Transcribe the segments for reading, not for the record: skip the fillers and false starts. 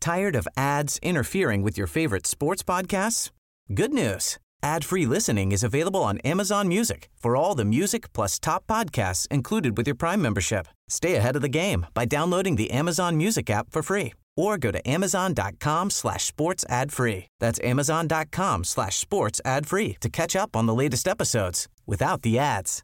Tired of ads interfering with your favorite sports podcasts? Good news. Ad-free listening is available on Amazon Music for all the music plus top podcasts included with your Prime membership. Stay ahead of the game by downloading the Amazon Music app for free or go to amazon.com/sports ad free. That's amazon.com/sports ad free to catch up on the latest episodes without the ads.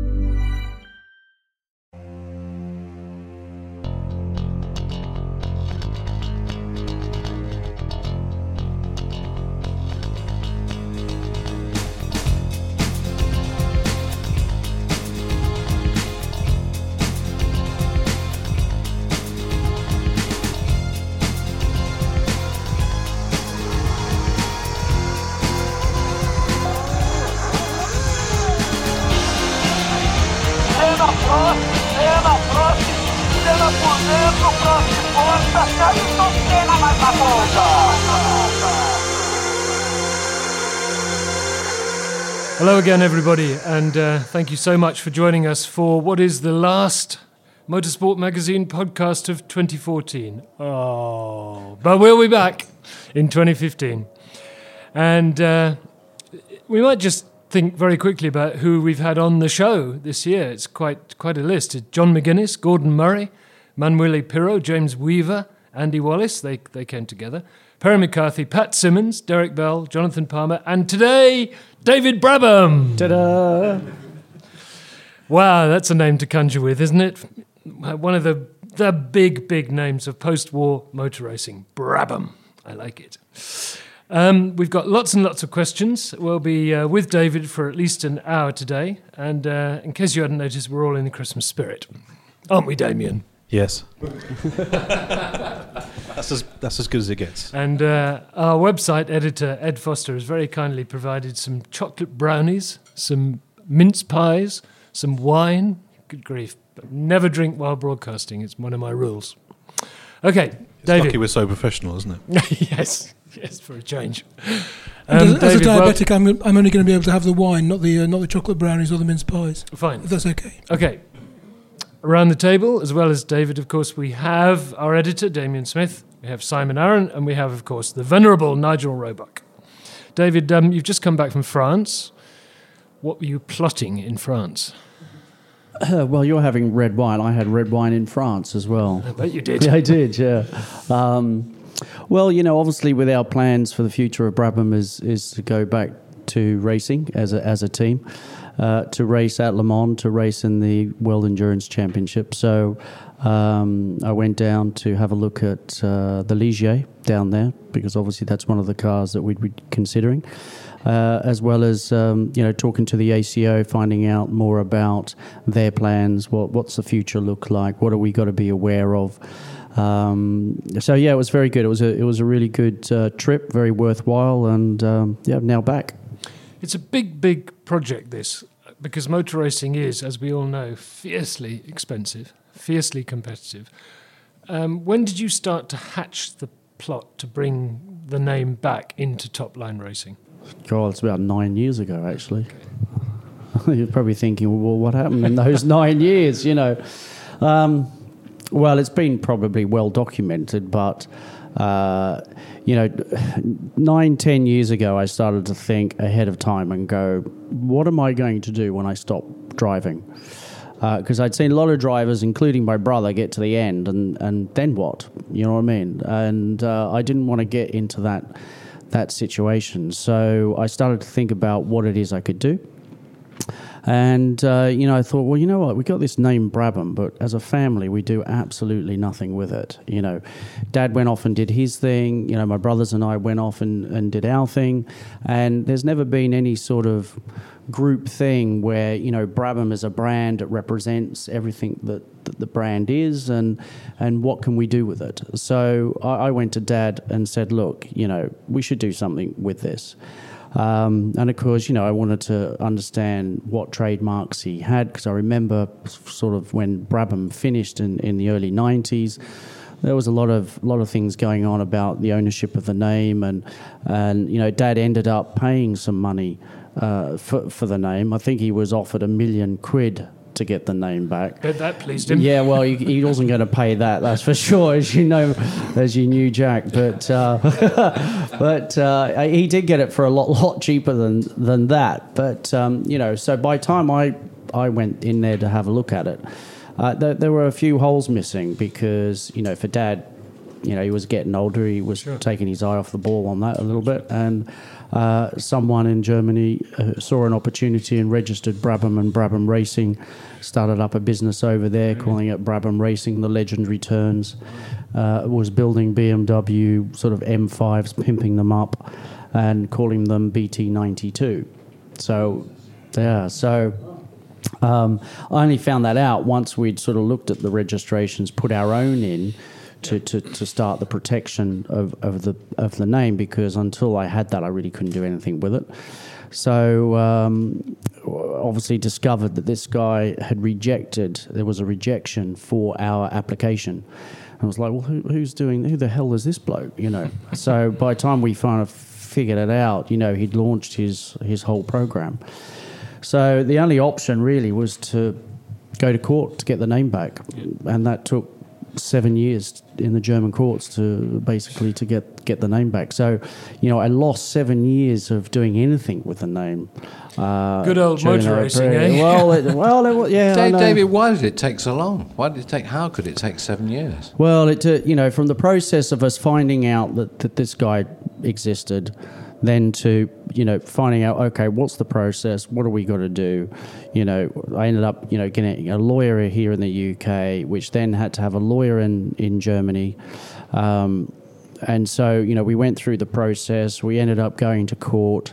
Hello again, everybody, and thank you so much for joining us for what is the last Motorsport Magazine podcast of 2014. Oh, but we'll be back in 2015. And we might just think very quickly about who we've had on the show this year. It's quite a list. It's John McGuinness, Gordon Murray, Manuele Pirro, James Weaver, Andy Wallace, they came together, Perry McCarthy, Pat Simmons, Derek Bell, Jonathan Palmer, and today, David Brabham. Ta-da! Wow, that's a name to conjure with, isn't it? One of the big names of post-war motor racing. Brabham. I like it. We've got lots and lots of questions. We'll be with David for at least an hour today. And in case you hadn't noticed, we're all in the Christmas spirit. Aren't we, Damien? Yes. That's as good as it gets. And our website editor, Ed Foster, has very kindly provided some chocolate brownies, some mince pies, some wine. Good grief. But never drink while broadcasting. It's one of my rules. Okay, David. Lucky we're so professional, isn't it? Yes, for a change. As a diabetic, I'm only going to be able to have the wine, not the chocolate brownies or the mince pies. Fine. If that's okay. Okay. Around the table, as well as David, of course, we have our editor, Damien Smith, we have Simon Aaron, and we have, of course, the venerable Nigel Roebuck. David, you've just come back from France. What were you plotting in France? Well, you're having red wine. I had red wine in France as well. I bet you did. Yeah, I did, yeah. Well, obviously with our plans for the future of Brabham is to go back to racing as a team. To race at Le Mans, to race in the World Endurance Championship. So I went down to have a look at the Ligier down there, because obviously that's one of the cars that we'd be considering, as well as talking to the ACO, finding out more about their plans, what's the future look like, what are we got to be aware of. So yeah, it was very good. It was a really good trip, very worthwhile, and now back. It's a big project, this, because motor racing is, as we all know, fiercely expensive, fiercely competitive. When did you start to hatch the plot to bring the name back into top-line racing? God, it's about 9 years ago, actually. Okay. You're probably thinking, well, what happened in those 9 years, Well, it's been probably well documented, but... 9-10 years ago, I started to think ahead of time and go, what am I going to do when I stop driving? Because I'd seen a lot of drivers, including my brother, get to the end, and then what? You know what I mean? And I didn't want to get into that situation. So I started to think about what it is I could do. And, I thought, well, you know what? We got this name Brabham, but as a family, we do absolutely nothing with it. Dad went off and did his thing. My brothers and I went off and did our thing. And there's never been any sort of group thing where, Brabham is a brand that represents everything that the brand is and what can we do with it. So I went to Dad and said, look, we should do something with this. And of course, I wanted to understand what trademarks he had, because I remember sort of when Brabham finished in the early 90s, there was a lot of things going on about the ownership of the name, and Dad ended up paying some money for the name. I think he was offered £1 million to get the name back. Bet that pleased him. Yeah, well, he wasn't going to pay that's for sure, as you knew, Jack. But he did get it for a lot cheaper than that. But so by the time I went in there to have a look at it, there were a few holes missing because for Dad, he was getting older. He was taking his eye off the ball on that a little bit, and someone in Germany saw an opportunity and registered Brabham, and Brabham Racing started up a business over there, calling it Brabham Racing. The legend returns. Was building BMW sort of M5s, pimping them up, and calling them BT92. So, yeah. So. I only found that out once we'd sort of looked at the registrations, put our own in to start the protection of the name, because until I had that, I really couldn't do anything with it. So obviously discovered that this guy had there was a rejection for our application. I was like, well, who the hell is this bloke? So by the time we kind of figured it out, he'd launched his whole program. So the only option really was to go to court to get the name back, and that took 7 years in the German courts to get the name back. So, I lost 7 years of doing anything with the name. Good old motor racing, eh? Well, yeah. David, why did it take so long? How could it take 7 years? Well, from the process of us finding out that this guy existed, then to finding out, okay, what's the process, what do we got to do, I ended up getting a lawyer here in the UK, which then had to have a lawyer in Germany, and so we went through the process. We ended up going to court.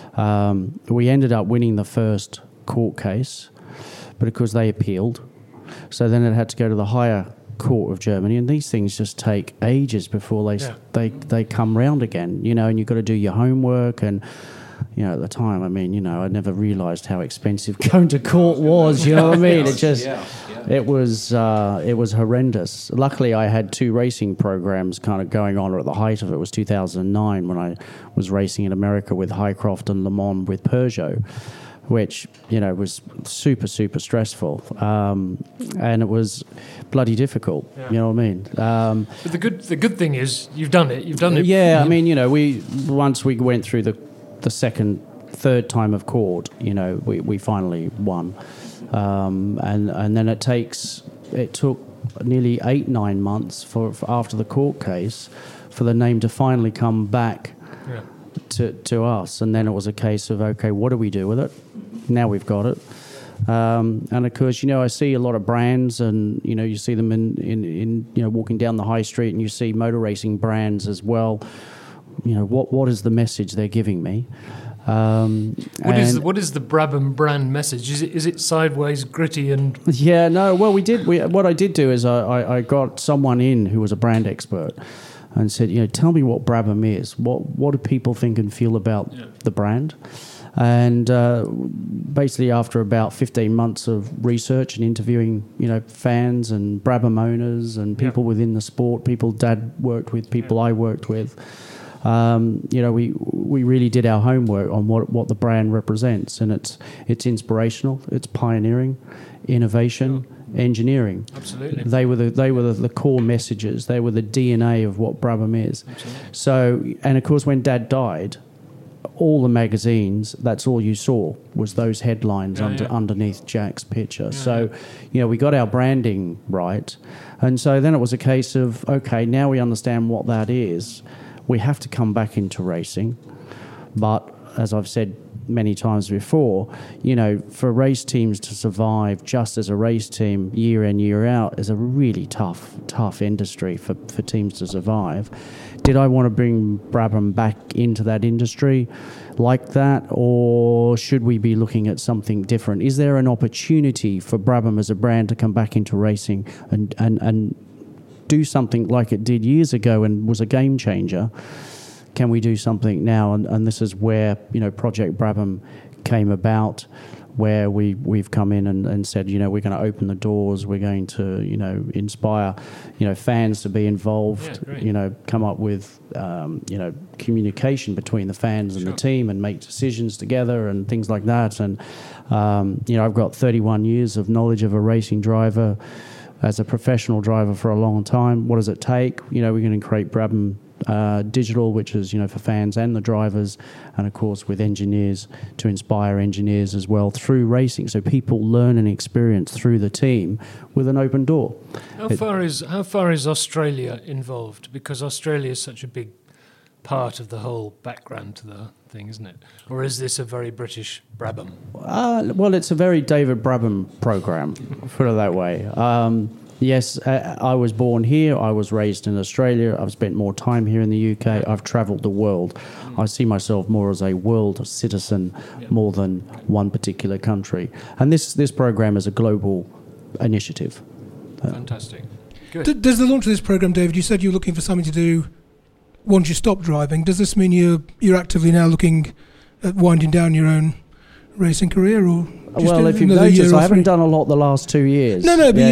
We ended up winning the first court case, but of course they appealed, so then it had to go to the higher court of Germany, and these things just take ages before they come round again, and you've got to do your homework. And at the time, I never realised how expensive going to court was. You know what I mean? It just it was horrendous. Luckily, I had 2 racing programs kind of going on at the height of it. It was 2009 when I was racing in America with Highcroft and Le Mans with Peugeot, which was super, super stressful, and it was bloody difficult. Yeah. You know what I mean? But the good thing is you've done it. Yeah, once we went through the third time of court, we finally won, and then it took nearly 8-9 months for after the court case for the name to finally come back. Yeah. To us, and then it was a case of, okay, what do we do with it? Now we've got it, and of course, I see a lot of brands, and you see them in walking down the high street, and you see motor racing brands as well. What is the message they're giving me? What is the Brabham brand message? Is it sideways, gritty, and? Yeah, no. Well, what I did do is I got someone in who was a brand expert, and said, tell me what Brabham is. What do people think and feel about the brand? And basically, after about 15 months of research and interviewing, fans and Brabham owners and people within the sport, people Dad worked with, people I worked with, we really did our homework on what the brand represents, and it's inspirational, it's pioneering, innovation. Engineering. Absolutely. They were the core messages. They were the DNA of what Brabham is. Absolutely. So, and of course, when Dad died, all the magazines, that's all you saw was those headlines underneath Jack's picture. So, we got our branding right, and so then it was a case of, okay, now we understand what that is. We have to come back into racing, but as I've said many times before, for race teams to survive just as a race team year in, year out is a really tough industry for teams to survive. Did I want to bring Brabham back into that industry like that, or should we be looking at something different? Is there an opportunity for Brabham as a brand to come back into racing and do something like it did years ago and was a game changer? Can we do something now? And this is where Project Brabham came about, where we've come in and said, you know, we're going to open the doors, we're going to, you know, inspire, you know, fans to be involved, you know, come up with, you know, communication between the fans and the team and make decisions together and things like that. And, you know, I've got 31 years of knowledge of a racing driver as a professional driver for a long time. What does it take? You know, we're going to create Brabham Digital, which is, you know, for fans and the drivers, and of course with engineers to inspire engineers as well through racing, so people learn and experience through the team with an open door. How far is Australia involved? Because Australia is such a big part of the whole background to the thing, isn't it? Or is this a very British Brabham? Well, it's a very David Brabham program, put it that way. Yes, I was born here. I was raised in Australia. I've spent more time here in the UK. I've travelled the world. I see myself more as a world citizen more than one particular country. And this program is a global initiative. Fantastic. Good. Does the launch of this program, David, you said you're looking for something to do once you stop driving. Does this mean you're actively now looking at winding down your own racing career, or well, if you've noticed, I haven't done a lot the last 2 years. No, but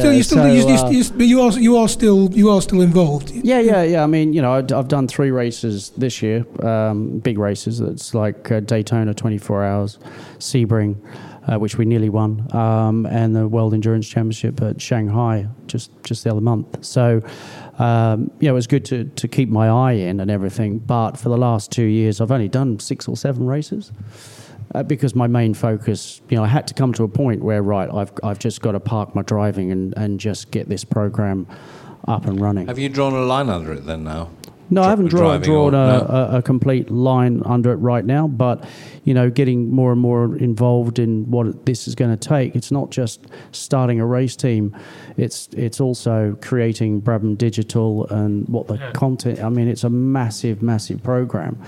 you are still involved. Yeah. I mean, you know, I've done 3 races this year, big races. It's like Daytona 24 Hours, Sebring, which we nearly won, and the World Endurance Championship at Shanghai just the other month. So, it was good to keep my eye in and everything. But for the last 2 years, I've only done 6 or 7 races. Because my main focus, you know, I had to come to a point where, right, I've just got to park my driving and just get this program up and running. Have you drawn a line under it then now? No, I haven't drawn a complete line under it right now, but, you know, getting more and more involved in what this is going to take. It's not just starting a race team. It's also creating Brabham Digital and what the content, I mean, it's a massive, massive program.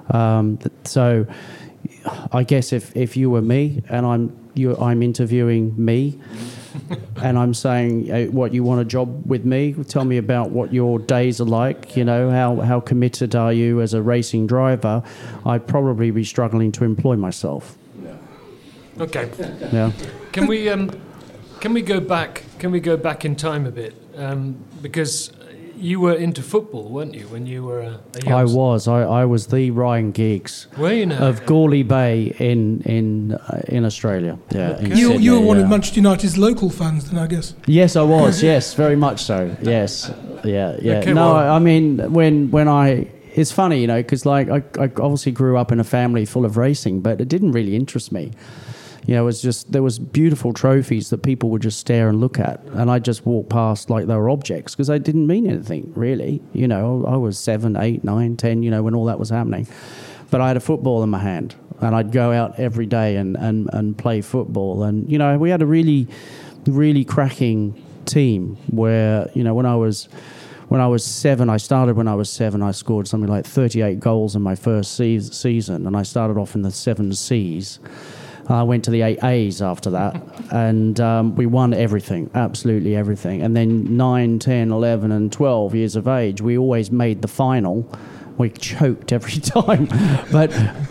So I guess if you were me and I'm interviewing me and I'm saying, what, you want a job with me? Tell me about what your days are like, you know, how committed are you as a racing driver? I'd probably be struggling to employ myself. Okay. Yeah. Can we go back in time a bit? Because you were into football, weren't you, when you were a youngster? I was the Ryan Giggs of Gourley Bay in Australia. Yeah. Okay. You were one of Manchester United's local fans then, I guess. Yes, I was. Yes, very much so. Yes. Yeah. Okay, no, well, I mean when I. It's funny, you know, because like I obviously grew up in a family full of racing, but it didn't really interest me. You know, it was just, there was beautiful trophies that people would just stare and look at, and I just walked past like they were objects because they didn't mean anything, really. You know, I was 7, 8, 9, 10, you know, when all that was happening. But I had a football in my hand, and I'd go out every day and play football. And, you know, we had a really, really cracking team where, you know, when I was 7, I scored something like 38 goals in my first season, and I started off in the 7 Cs. I went to the 8 A's after that, and we won everything, absolutely everything. And then 9, 10, 11, and 12 years of age, we always made the final. We choked every time. But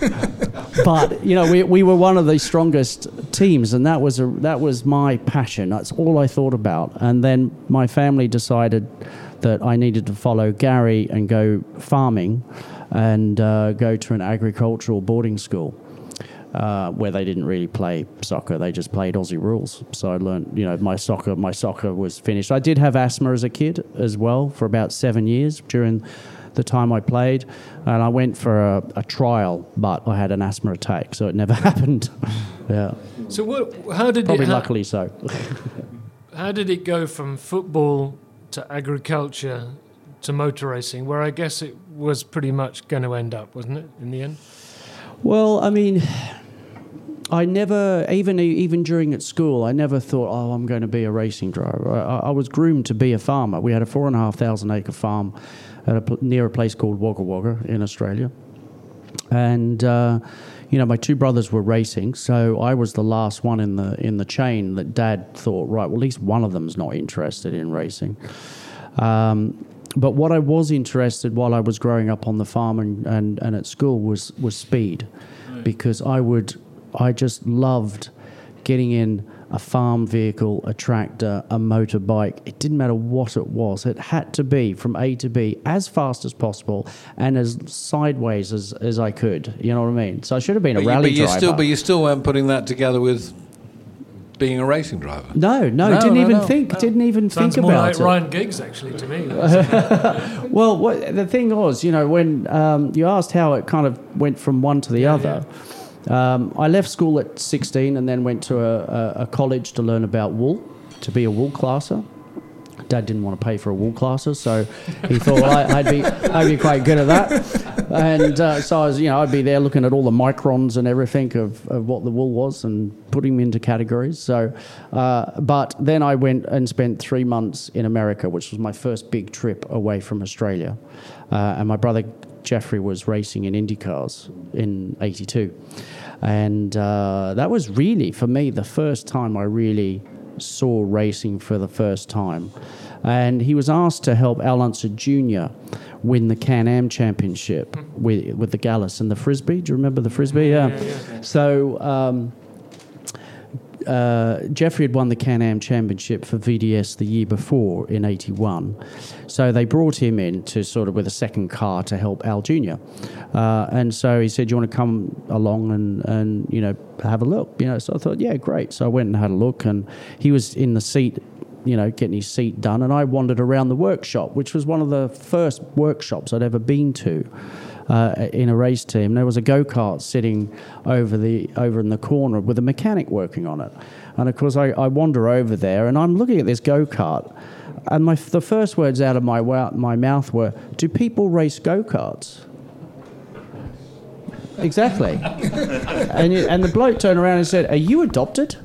you know, we were one of the strongest teams, and that was my passion. That's all I thought about. And then my family decided that I needed to follow Gary and go farming and go to an agricultural boarding school. Where they didn't really play soccer, they just played Aussie rules. So I learned, you know, my soccer was finished. I did have asthma as a kid as well for about 7 years during the time I played, and I went for a trial, but I had an asthma attack, so it never happened. Yeah. So how did Probably luckily so. How did it go from football to agriculture to motor racing, where I guess it was pretty much going to end up, wasn't it, in the end? Well, I mean, I never, even during at school, I never thought, I'm going to be a racing driver. I was groomed to be a farmer. We had a 4,500 acre farm near a place called Wagga Wagga in Australia. And, you know, my 2 brothers were racing, so I was the last one in the chain that Dad thought, right, well, at least one of them's not interested in racing. But what I was interested while I was growing up on the farm and at school was speed, because I just loved getting in a farm vehicle, a tractor, a motorbike. It didn't matter what it was. It had to be from A to B as fast as possible and as sideways as I could. You know what I mean? So I should have been a rally driver. But you still weren't putting that together with being a racing driver. No, didn't even think Sounds more about like it. Ryan Giggs, actually, to me. Well, the thing was, when you asked how it kind of went from one to the other, I left school at 16 and then went to a college to learn about wool, to be a wool classer. Dad didn't want to pay for a wool classer, so he thought I'd be quite good at that. And so I was, I'd be there looking at all the microns and everything of what the wool was and putting them into categories. So, but then I went and spent 3 months in America, which was my first big trip away from Australia. And my brother Jeffrey was racing in IndyCars in '82. And that was really, for me, the first time I really saw racing for the first time. And he was asked to help Al Unser Jr. win the Can-Am Championship with the Gallus and the Frisbee. Do you remember the Frisbee? Yeah. So Jeffrey had won the Can-Am Championship for VDS the year before in '81. So they brought him in to sort of with a second car to help Al Jr. And so he said, "Do you want to come along and have a look?" So I thought, yeah, great. So I went and had a look, and he was in the seat, getting his seat done, and I wandered around the workshop, which was one of the first workshops I'd ever been to. In a race team, there was a go-kart sitting over in the corner with a mechanic working on it, and of course I wander over there and I'm looking at this go-kart, and the first words out of my mouth were, "Do people race go-karts?" Exactly. and the bloke turned around and said, "Are you adopted?"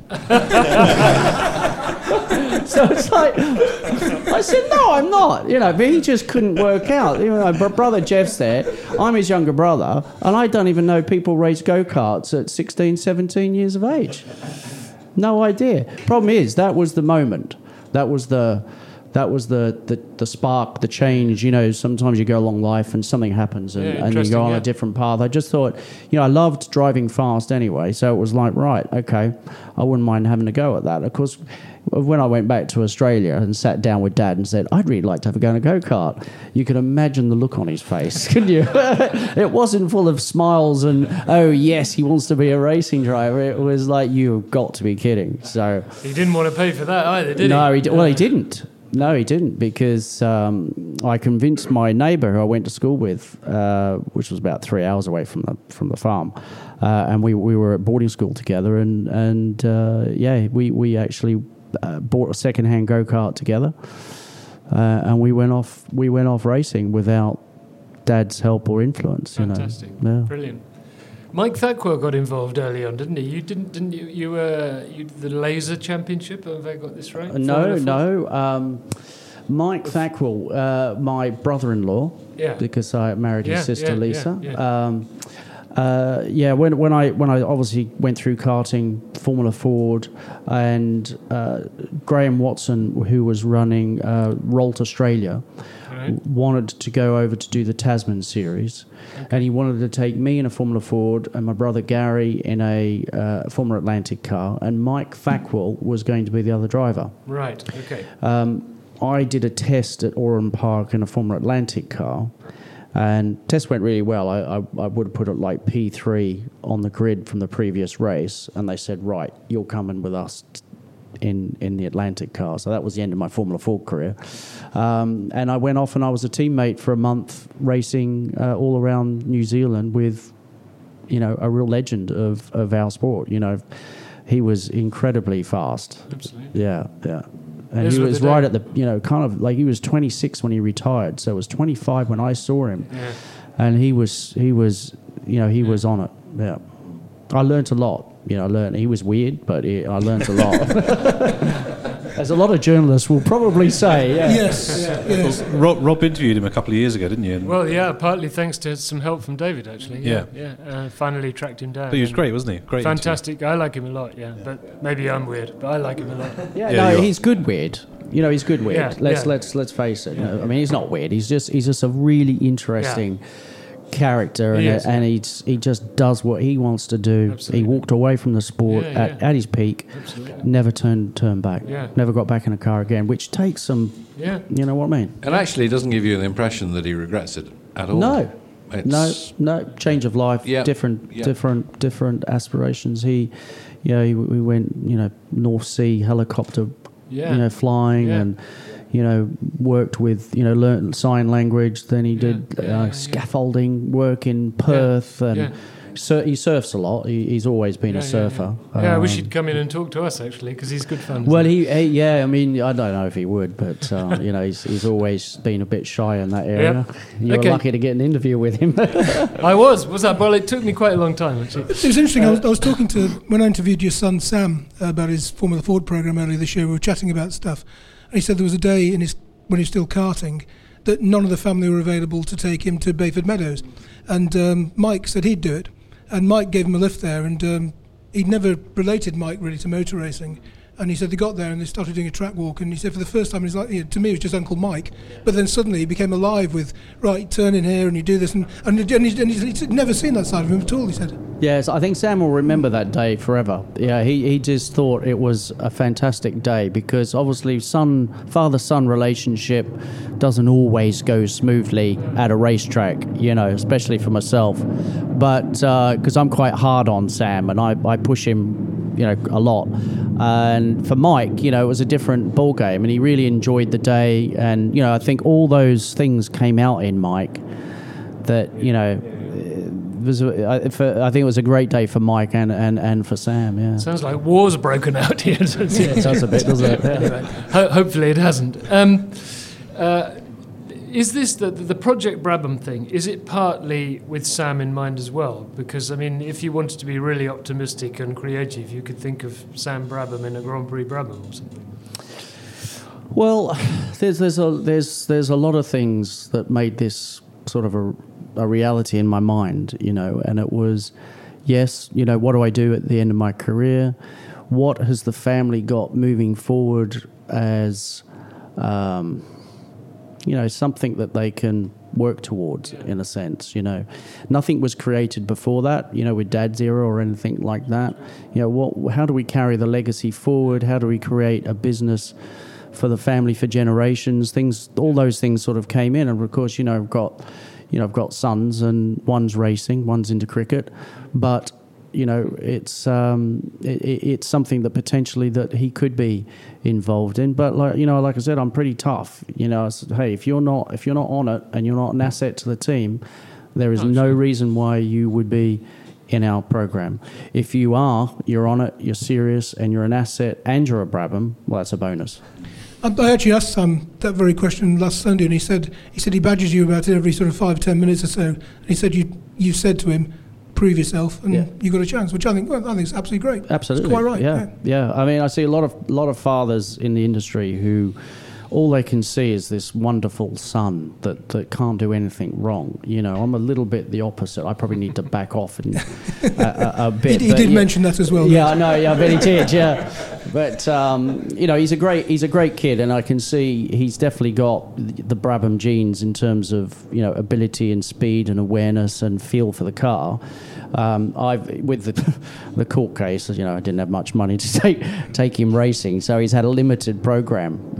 So it's like, I said, "No, I'm not." But he just couldn't work out. My brother Jeff's there. I'm his younger brother, and I don't even know people race go-karts at 16, 17 years of age. No idea. Problem is, that was the moment. That was the spark, the change. Sometimes you go along life and something happens and you go on a different path. I just thought, I loved driving fast anyway, so it was like, right, okay, I wouldn't mind having a go at that. Of course, when I went back to Australia and sat down with Dad and said, "I'd really like to have a go in a go-kart," you could imagine the look on his face, couldn't you? It wasn't full of smiles and, "Oh, yes, he wants to be a racing driver." It was like, you've got to be kidding. So He didn't want to pay for that either, did he? No, he didn't. No, he didn't, because I convinced my neighbour who I went to school with, which was about 3 hours away from the farm, and we were at boarding school together, and we actually bought a second-hand go-kart together, and we went off racing without Dad's help or influence. Fantastic, Brilliant. Mike Thackwell got involved early on, didn't he? You didn't you? You the Laser Championship. Have I got this right? No. Mike Thackwell, my brother-in-law, because I married his sister Lisa. When I obviously went through karting, Formula Ford, and Graham Watson, who was running Rolt Australia, wanted to go over to do the Tasman series, and he wanted to take me in a Formula Ford and my brother Gary in a Formula Atlantic car, and Mike Thackwell was going to be the other driver. Right, okay. I did a test at Oran Park in a Formula Atlantic car, and test went really well. I would have put it like P3 on the grid from the previous race, and they said, "Right, you're coming with us in the Atlantic car." So that was the end of my Formula Ford career. And I went off and I was a teammate for a month racing all around New Zealand with, a real legend of our sport. He was incredibly fast. Absolutely. Yeah. And he was right at the, kind of like he was 26 when he retired. So it was 25 when I saw him. Yeah. And he was on it. Yeah. I learnt a lot. He was weird, but I learnt a lot. As a lot of journalists will probably say. Yeah. Yes. Well, Rob interviewed him a couple of years ago, didn't you? Well, yeah, partly thanks to some help from David, actually. Yeah. Finally tracked him down. But he was great, wasn't he? Great. Fantastic. Interview. I like him a lot, But maybe I'm weird, but I like him a lot. He's good weird. He's good weird. Let's face it. I mean, he's not weird. He's just a really interesting character, He is, and he just does what he wants to do. Absolutely. He walked away from the sport Yeah, at his peak, Absolutely. never turned back, Yeah. never got back in a car again, which takes some, Yeah. you know what I mean? And actually, it doesn't give you the impression that he regrets it at all. No. It's, No, change of life, Yeah, different yeah. different aspirations. We went, North Sea helicopter, Yeah. flying, Yeah. and worked with, learned sign language. Then he did scaffolding work in Perth, and Yeah. he surfs a lot. He's always been a surfer. Yeah, I wish he'd come in and talk to us, actually, because he's good fun. Well, isn't he? I mean, I don't know if he would, but he's always been a bit shy in that area. Yeah. You were Okay. lucky to get an interview with him. I was that? Well, it took me quite a long time, actually. It was interesting. I was talking to, when I interviewed your son Sam about his Formula Ford program earlier this year, we were chatting about stuff, and he said there was a day when he was still karting that none of the family were available to take him to Bayford Meadows, and Mike said he'd do it, and Mike gave him a lift there, and he'd never related Mike really to motor racing. And he said they got there and they started doing a track walk, and he said for the first time in his life, to me it was just Uncle Mike, but then suddenly he became alive with, right, turn in here and you do this, and he'd never seen that side of him at all, he said. Yes, I think Sam will remember that day forever. Yeah, he just thought it was a fantastic day, because obviously father-son relationship doesn't always go smoothly at a racetrack, especially for myself. But because I'm quite hard on Sam and I push him, a lot. And for Mike, it was a different ball game, and he really enjoyed the day. And I think all those things came out in Mike that I think it was a great day for Mike and for Sam. Yeah, Sounds like war's broken out here. it does a bit, doesn't it? Yeah. Anyway, hopefully it hasn't. Is this the Project Brabham thing? Is it partly with Sam in mind as well? Because I mean, if you wanted to be really optimistic and creative, you could think of Sam Brabham in a Grand Prix Brabham or something. Well, there's a lot of things that made this sort of a reality in my mind, and it was, yes, what do I do at the end of my career? What has the family got moving forward as something that they can work towards, in a sense. Nothing was created before that, with Dad's era or anything like that. How do we carry the legacy forward? How do we create a business for the family for generations? All those things sort of came in, and of course, I've got sons, and one's racing, one's into cricket, but it's something that potentially that he could be involved in. But like I said, I'm pretty tough. Hey, if you're not on it and you're not an asset to the team, there is no reason why you would be in our program. If you are, you're on it, you're serious, and you're an asset, and you're a Brabham, well, that's a bonus. I actually asked Sam that very question last Sunday, and he said he badgers you about it every sort of 5-10 minutes or so. And he said you said to him, prove yourself, and you got a chance, which I think is absolutely great. Absolutely, it's quite right. Yeah. I mean, I see a lot of fathers in the industry who all they can see is this wonderful son that can't do anything wrong. I'm a little bit the opposite. I probably need to back off and a bit. He did mention that as well. Yeah, I know. Yeah, I bet he did. Yeah, but he's a great kid, and I can see he's definitely got the Brabham genes in terms of ability and speed and awareness and feel for the car. With the court case, I didn't have much money to take him racing, so he's had a limited program.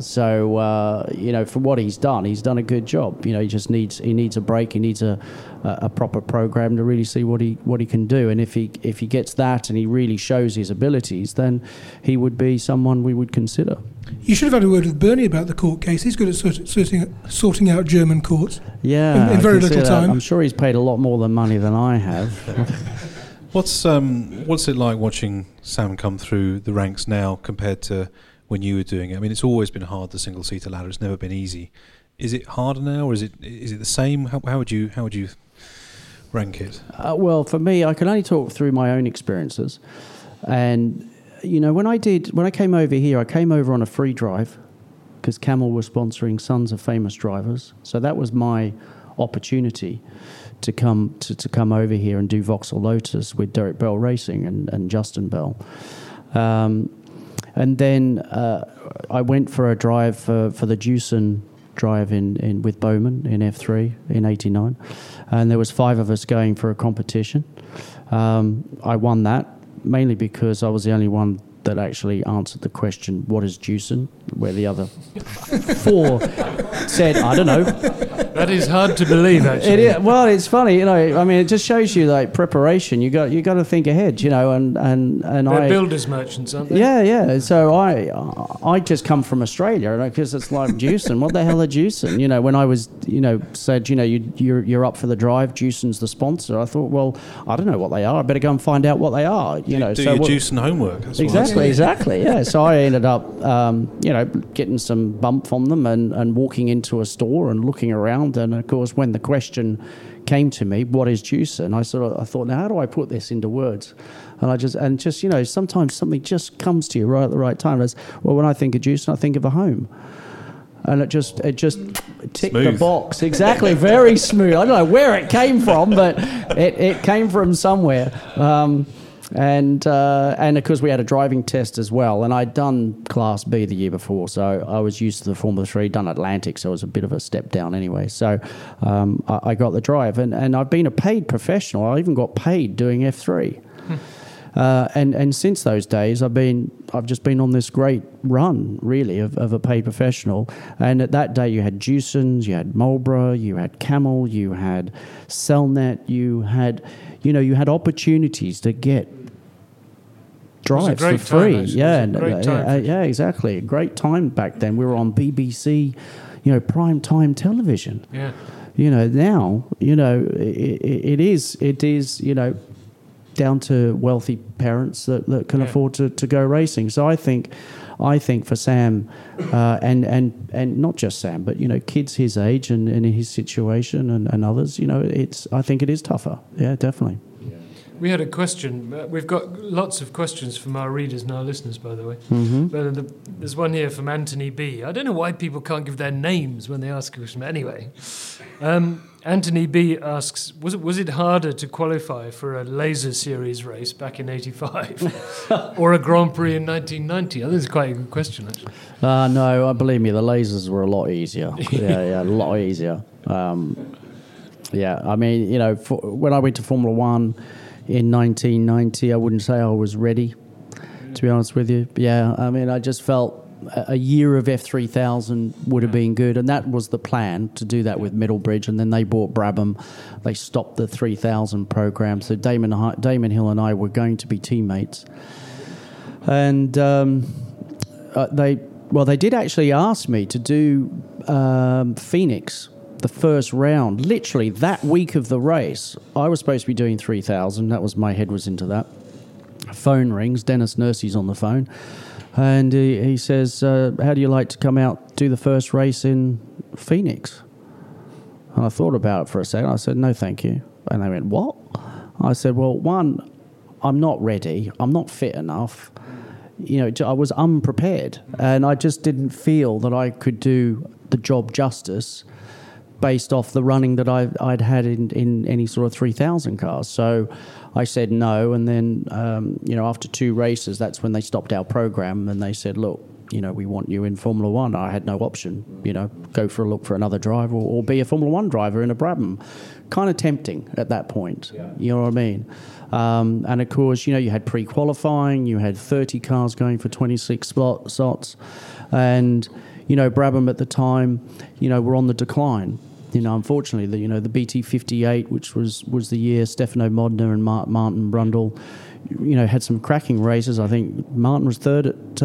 So for what he's done a good job. He just needs a break. He needs a proper program to really see what he can do. And if he gets that and he really shows his abilities, then he would be someone we would consider. You should have had a word with Bernie about the court case. He's good at sorting out German courts. Yeah, in very little time. I'm sure he's paid a lot more than money than I have. What's it like watching Sam come through the ranks now compared to when you were doing it? I mean, it's always been hard, the single-seater ladder. It's never been easy. Is it harder now, or is it the same? How would you rank it? Well, for me, I can only talk through my own experiences, and when I came over here, I came over on a free drive because Camel was sponsoring Sons of Famous Drivers, so that was my opportunity to come over here and do Vauxhall Lotus with Derek Bell Racing and Justin Bell. And then I went for a drive for the Jewson drive in with Bowman in F3 in '89, and there was 5 of us going for a competition. I won that mainly because I was the only one that actually answered the question, what is juicing? Where the other 4 said, I don't know. That is hard to believe, actually. Well, it's funny, you know. I mean, it just shows you like preparation. You got to think ahead, you know. And They're builders merchants, aren't they? Yeah. So I just come from Australia, because it's like juicing. What the hell are juicing? You know, when I was, you know, said, you know, you're up for the drive. Juicing's the sponsor. I thought, well, I don't know what they are. I better go and find out what they are. You know, do your juicing homework. That's Exactly. Yeah. So I ended up, you know, getting some bump from them and walking into a store and looking around. And of course, when the question came to me, what is juicing? I thought, now how do I put this into words? And just you know, sometimes something just comes to you right at the right time. Well, when I think of juicing, I think of a home. And it just ticked the box. Exactly, very smooth. I don't know where it came from, but it came from somewhere. And of course we had a driving test as well, and I'd done Class B the year before, so I was used to the Formula 3, done Atlantic, so it was a bit of a step down anyway. So I got the drive, and I've been a paid professional. I even got paid doing F3. And since those days, I've just been on this great run, really, of a paid professional. And at that day, you had Juicens, you had Marlboro, you had Camel, you had Cellnet, you had opportunities to get drives for free. Yeah, exactly. A great time back then. We were on BBC, you know, prime time television. Yeah. You know, now, you know, it is, you know, down to wealthy parents that can afford to go racing. So I think for Sam, and not just Sam, but, you know, kids his age and in his situation and others, you know, I think it is tougher. Yeah, definitely. We had a question. We've got lots of questions from our readers and our listeners, by the way. Mm-hmm. But there's one here from Anthony B. I don't know why people can't give their names when they ask a question. But anyway, Anthony B. asks, was it harder to qualify for a Laser Series race back in '85 or a Grand Prix in 1990? I think it's quite a good question, actually. No, believe me, the lasers were a lot easier. Yeah, a lot easier. Yeah, I mean, you know, when I went to Formula One in 1990, I wouldn't say I was ready, to be honest with you. Yeah, I mean, I just felt a year of F3000 would have been good, and that was the plan, to do that with Middlebridge, and then they bought Brabham. They stopped the 3000 program, so Damon Hill and I were going to be teammates. And they did actually ask me to do Phoenix, the first round, literally that week of the race. I was supposed to be doing 3000. My head was into that. Phone rings. Dennis Nursey's on the phone. And he says, how do you like to come out, do the first race in Phoenix? And I thought about it for a second. I said, no, thank you. And they went, what? I said, well, one, I'm not ready. I'm not fit enough. You know, I was unprepared. And I just didn't feel that I could do the job justice based off the running that I'd had in any sort of 3000 cars. So I said no, and then, you know, after 2 races, that's when they stopped our program, and they said, look, you know, we want you in Formula One. I had no option, you know, go for a look for another driver or be a Formula One driver in a Brabham. Kind of tempting at that point, you know what I mean? And of course, you know, you had pre-qualifying, you had 30 cars going for 26 slots, and, you know, Brabham at the time, you know, were on the decline. You know, unfortunately, the BT58, which was the year Stefano Modena and Martin Brundle, you know, had some cracking races. I think Martin was third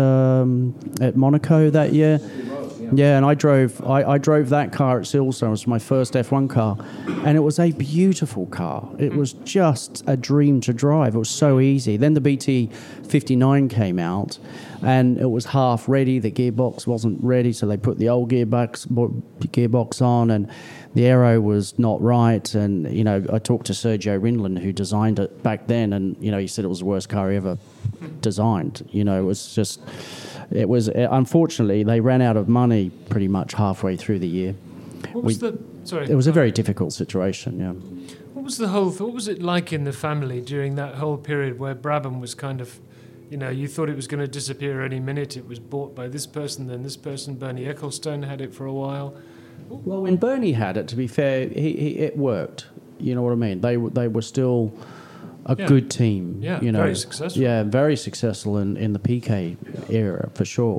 at Monaco that year. Yeah, and I drove that car at Silverstone. It was my first F1 car, and it was a beautiful car. It was just a dream to drive. It was so easy. Then the BT59 came out, and it was half ready. The gearbox wasn't ready, so they put the old gearbox on, and the aero was not right. And, you know, I talked to Sergio Rindland, who designed it back then, and, you know, he said it was the worst car he ever designed. You know, it was unfortunately, they ran out of money pretty much halfway through the year. It was a very difficult situation, yeah. What was it like in the family during that whole period where Brabham was kind of, you know, you thought it was going to disappear any minute? It was bought by this person, then this person. Bernie Ecclestone had it for a while. Well, when Bernie had it, to be fair, it worked. You know what I mean? They were still a good team. Yeah, you know, very successful. Yeah, very successful in the PK era for sure.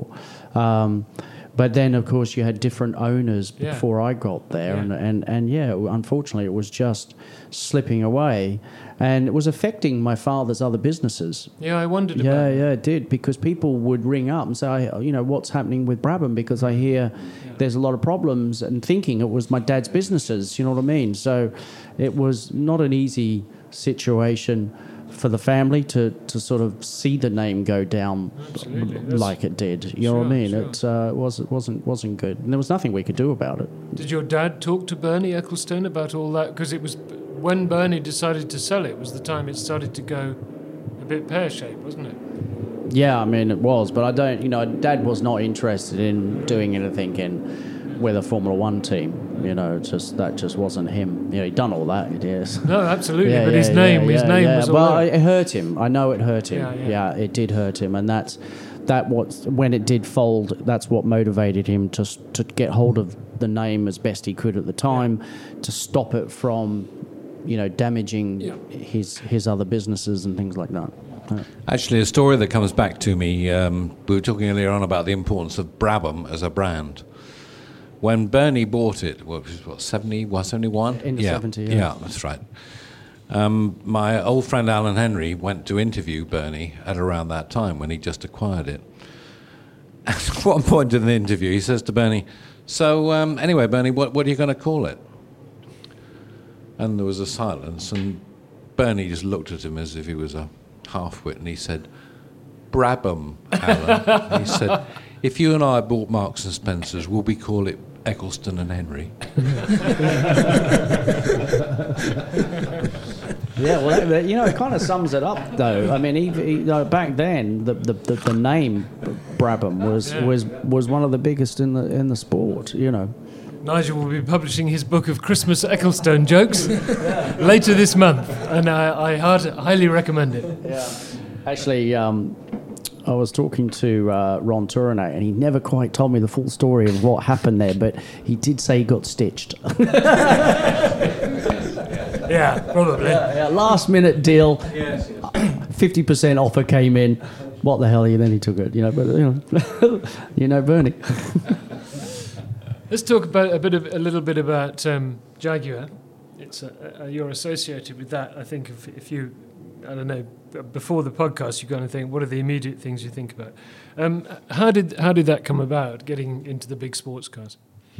But then, of course, you had different owners before I got there, and unfortunately, it was just slipping away, and it was affecting my father's other businesses. Yeah, I wondered about it. Yeah, it did, because people would ring up and say, what's happening with Brabham, because I hear there's a lot of problems, and thinking it was my dad's businesses, you know what I mean? So it was not an easy situation for the family to sort of see the name go down like it did. You know what I mean? Sure. It wasn't good, and there was nothing we could do about it. Did your dad talk to Bernie Ecclestone about all that? Because it was when Bernie decided to sell it was the time it started to go a bit pear-shaped, wasn't it? Yeah, I mean it was, but I don't. Dad was not interested in doing anything with a Formula One team. That just wasn't him. He'd done all that, yes. No, absolutely, but his name was all well, right. It hurt him. I know it hurt him. Yeah. It did hurt him, and when it did fold, that's what motivated him to get hold of the name as best he could at the time, to stop it from, damaging his other businesses and things like that. Actually, a story that comes back to me, we were talking earlier on about the importance of Brabham as a brand. When Bernie bought it, what 71? In the 70s, Yeah, that's right. My old friend Alan Henry went to interview Bernie at around that time when he just acquired it. At one point in the interview, he says to Bernie, so anyway, Bernie, what are you going to call it? And there was a silence, and Bernie just looked at him as if he was a half-wit, and he said, Brabham, Alan. He said, if you and I bought Marks and Spencer's, will we call it Ecclestone and Henry? Yeah, well, it kind of sums it up, though. I mean, back then, the name Brabham was one of the biggest in the sport. Nigel will be publishing his book of Christmas Ecclestone jokes later this month, and I highly recommend it. Yeah, actually. I was talking to Ron Turinat, and he never quite told me the full story of what happened there, but he did say he got stitched. Yeah, probably. Yeah, last minute deal. 50% offer came in. What the hell? Then he took it. But Bernie. Let's talk about a little bit about Jaguar. It's you're associated with that. I think if you, I don't know, before the podcast, you kind of think, what are the immediate things you think about? How did that come about, getting into the big sports cars?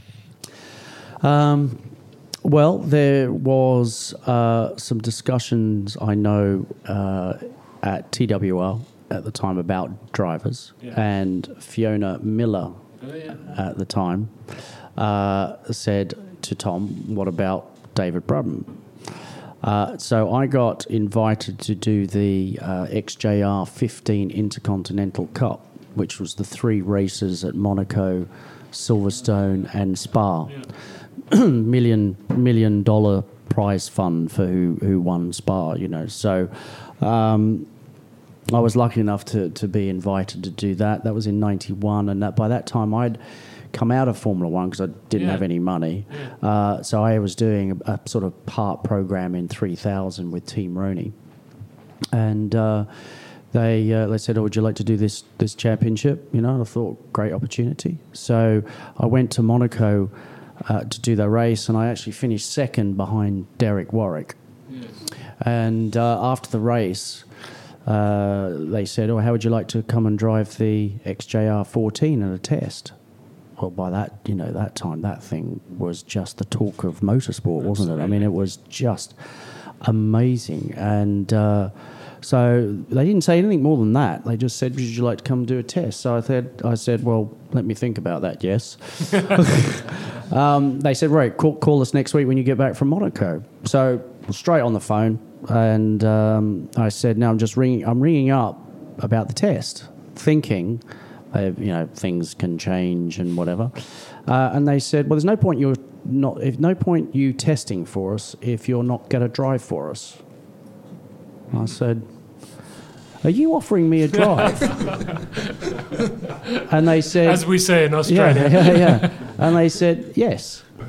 Well, there was some discussions, I know, at TWL at the time about drivers, and Fiona Miller at the time said to Tom, what about David Brabham? So I got invited to do the XJR 15 Intercontinental Cup, which was the 3 races at Monaco, Silverstone and Spa. $1 million prize fund for who won Spa, So I was lucky enough to be invited to do that. That was in 91, and by that time I'd come out of Formula One because I didn't have any money. So I was doing a sort of part program in 3000 with Team Roney. And they said, would you like to do this championship? And I thought, great opportunity. So I went to Monaco to do the race, and I actually finished second behind Derek Warwick. And after the race, they said, how would you like to come and drive the XJR 14 in a test? Well, by that, that time, that thing was just the talk of motorsport, wasn't it? I mean, it was just amazing. And so they didn't say anything more than that. They just said, would you like to come do a test? So I said, well, let me think about that, yes. They said, right, call us next week when you get back from Monaco. So straight on the phone, and I said, no, I'm ringing up about the test, thinking, things can change and whatever. And they said, well, there's no point you testing for us if you're not going to drive for us. I said, are you offering me a drive? And they said... As we say in Australia. Yeah. And they said, yes.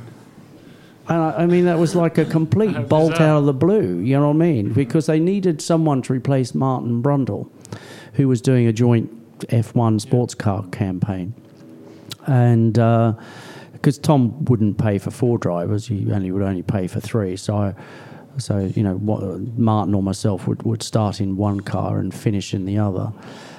And I mean, that was like a complete bolt bizarre. out of the blue, you know what I mean? Because they needed someone to replace Martin Brundle, who was doing a joint F1 sports car campaign. And because Tom wouldn't pay for 4 drivers, he would only pay for 3. So you know, Martin or myself would start in one car and finish in the other.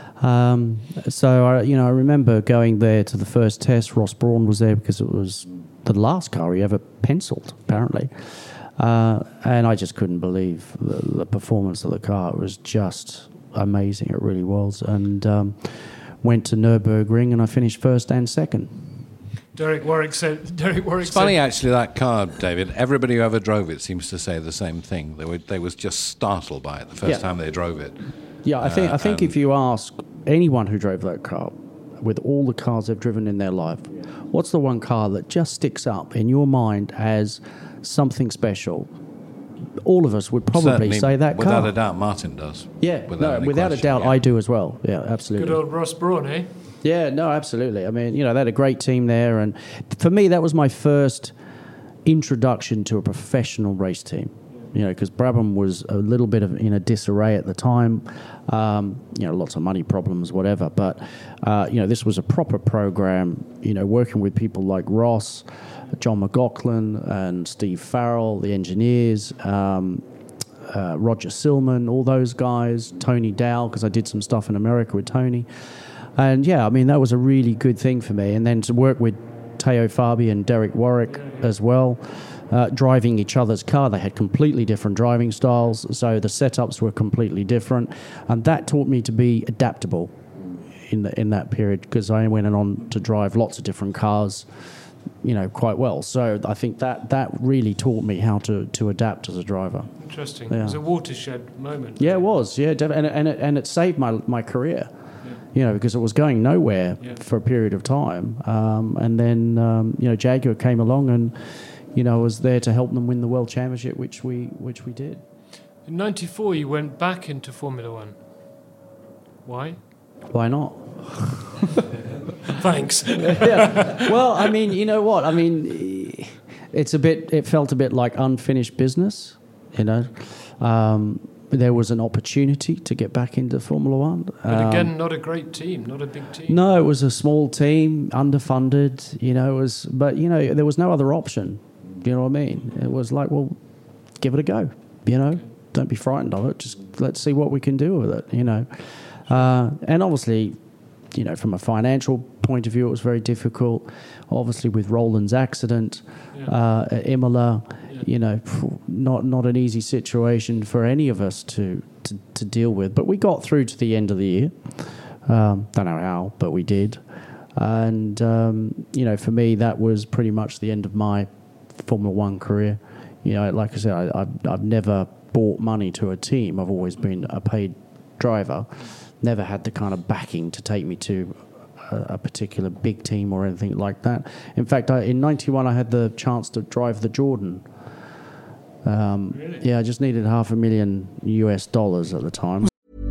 I remember going there to the first test. Ross Brawn was there because it was the last car he ever penciled, apparently. And I just couldn't believe the performance of the car. It was just amazing. It really was. And went to Nürburgring and I finished first and second. Derek Warwick said. It's funny, actually, that car, David. Everybody who ever drove it seems to say the same thing. They was just startled by it the first time they drove it. Yeah, I think if you ask anyone who drove that car, with all the cars they've driven in their life, what's the one car that just sticks up in your mind as something special? All of us would probably Certainly, say that car. Without a doubt, Martin does. Yeah, without a question, doubt, yeah. I do as well. Yeah, absolutely. Good old Ross Brawn, eh? Yeah, no, absolutely. I mean, you know, they had a great team there, and for me, that was my first introduction to a professional race team. You know, because Brabham was a little bit in a disarray at the time. You know, lots of money problems, whatever. But you know, this was a proper program. You know, working with people like Ross, John McLaughlin, and Steve Farrell, the engineers. Roger Silman, all those guys. Tony Dow, because I did some stuff in America with Tony. And yeah, I mean, that was a really good thing for me. And then to work with Teo Fabi and Derek Warwick as well, driving each other's car. They had completely different driving styles, so the setups were completely different. And that taught me to be adaptable in that period, because I went on to drive lots of different cars, you know, quite well. So I think that really taught me how to adapt as a driver. Interesting. Yeah. It was a watershed moment. Yeah, it was. Yeah, and it saved my career. You know, because it was going nowhere for a period of time. And then, you know, Jaguar came along and, you know, I was there to help them win the World Championship, which we did. In '94, you went back into Formula One. Why? Why not? Thanks. Yeah. Well, I mean, you know what? I mean, it felt a bit like unfinished business, you know. There was an opportunity to get back into Formula One. But again, not a great team, not a big team. No, it was a small team, underfunded, you know, but, you know, there was no other option. You know what I mean? It was like, well, give it a go, you know. Don't be frightened of it. Just let's see what we can do with it, you know. And obviously, you know, from a financial point of view, it was very difficult. Obviously, with Roland's accident at Imola, you know, not an easy situation for any of us to deal with. But we got through to the end of the year. Don't know how, but we did. And, you know, for me, that was pretty much the end of my Formula One career. You know, like I said, I've never bought money to a team. I've always been a paid driver. Never had the kind of backing to take me to a particular big team or anything like that. In fact, in '91, I had the chance to drive the Jordan. Really? Yeah, I just needed $500,000 at the time.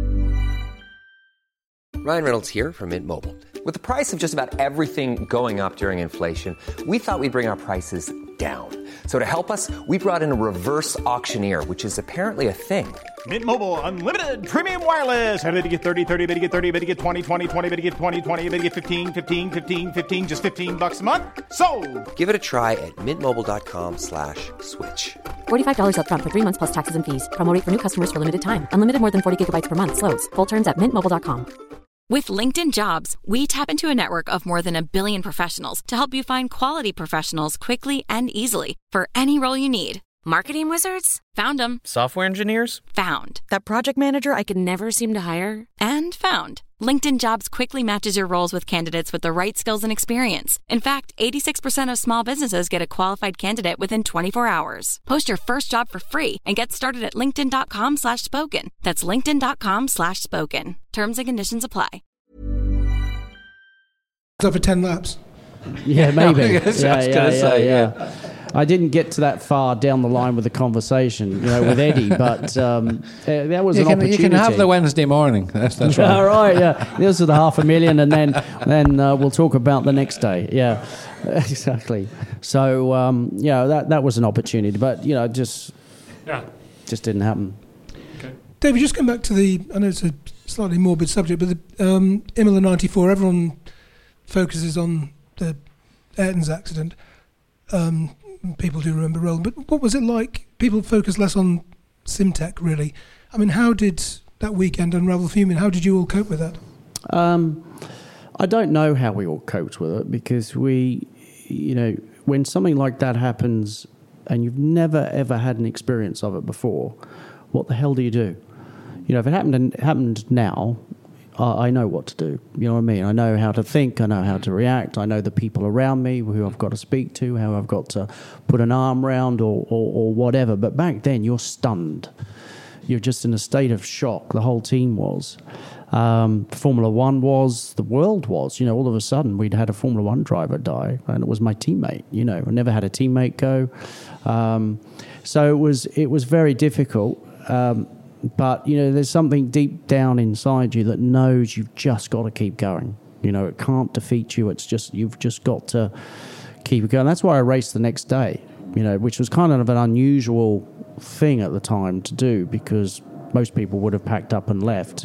Ryan Reynolds here from Mint Mobile. With the price of just about everything going up during inflation, we thought we'd bring our prices down. So to help us, we brought in a reverse auctioneer, which is apparently a thing. Mint Mobile Unlimited Premium Wireless. How to get 30, 30, bit to get 30, bit to get 20, 20, 20, bit to get 20, 20, bit to get 15, 15, 15, 15, just $15 a month? Sold! Give it a try at mintmobile.com/switch. $45 up front for 3 months plus taxes and fees. Promo rate for new customers for limited time. Unlimited more than 40 gigabytes per month. Slows full terms at mintmobile.com. With LinkedIn Jobs, we tap into a network of more than 1 billion professionals to help you find quality professionals quickly and easily for any role you need. Marketing wizards? Found them. Software engineers? Found. That project manager I could never seem to hire? And found. LinkedIn Jobs quickly matches your roles with candidates with the right skills and experience. In fact, 86% of small businesses get a qualified candidate within 24 hours. Post your first job for free and get started at linkedin.com/spoken. That's linkedin.com/spoken. Terms and conditions apply. Over 10 laps. Yeah, maybe. I was gonna say, yeah. I didn't get to that far down the line with the conversation, with Eddie, but that was an opportunity. You can have the Wednesday morning. That's right. All right, yeah. This is the $500,000, and then we'll talk about the next day. Yeah, exactly. So that was an opportunity, but just didn't happen. Okay. David, just come back to I know it's a slightly morbid subject, but the Imola 94, everyone focuses on the Ayrton's accident. People do remember Roland, but what was it like? People focus less on Simtek, really. I mean, how did that weekend unravel for you? How did you all cope with that? I don't know how we all coped with it, because we, when something like that happens and you've never ever had an experience of it before, what the hell do you do? If it happened now, I know what to do. You know what I mean? I know how to think. I know how to react. I know the people around me who I've got to speak to, how I've got to put an arm round or whatever. But back then, you're stunned. You're just in a state of shock. The whole team was. Formula One was. The world was. All of a sudden, we'd had a Formula One driver die, and it was my teammate. I never had a teammate go. So it was very difficult. But, there's something deep down inside you that knows you've just got to keep going. It can't defeat you. It's just, you've just got to keep it going. That's why I raced the next day, which was kind of an unusual thing at the time to do, because most people would have packed up and left,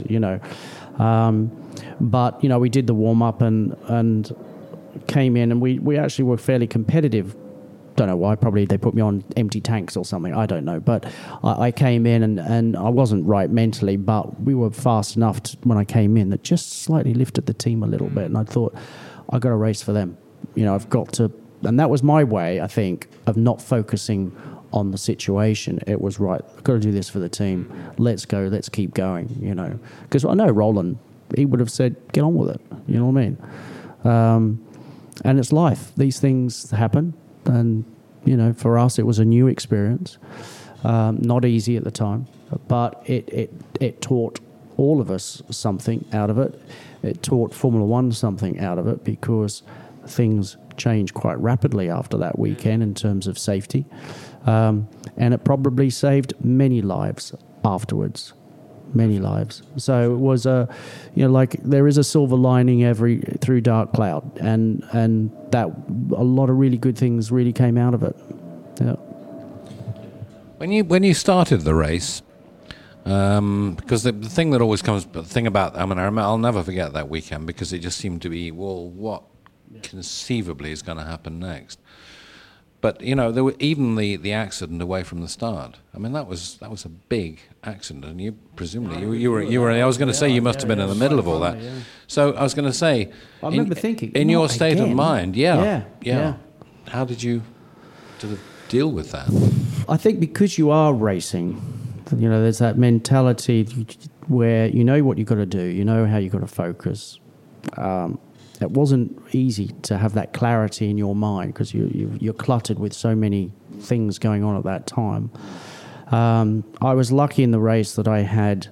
But, we did the warm-up and came in, and we actually were fairly competitive. Don't know why. Probably they put me on empty tanks or something. I don't know. But I came in and I wasn't right mentally, but we were fast enough when I came in that just slightly lifted the team a little bit. And I thought, I've got to race for them. I've got to. And that was my way, I think, of not focusing on the situation. It was right. I've got to do this for the team. Let's go. Let's keep going. Because I know Roland, he would have said, get on with it. You know what I mean? And it's life. These things happen. And, for us, it was a new experience. Not easy at the time, but it taught all of us something out of it. It taught Formula One something out of it, because things changed quite rapidly after that weekend in terms of safety. And it probably saved many lives afterwards. Many lives. So it was there is a silver lining through dark cloud, and that a lot of really good things really came out of it. Yeah. When you started the race, because the thing that always comes, I'll never forget that weekend, because it just seemed to be, well, what conceivably is going to happen next? But there were even the accident away from the start. That was a big accident, and you presumably you were. I was going to say you must have been in the middle of all that. Yeah. So I was going to say, I remember thinking, in your state of mind, yeah. How did you deal with that? I think because you are racing, there's that mentality where you know what you've got to do, you know how you've got to focus. It wasn't easy to have that clarity in your mind, because you're cluttered with so many things going on at that time. I was lucky in the race that I had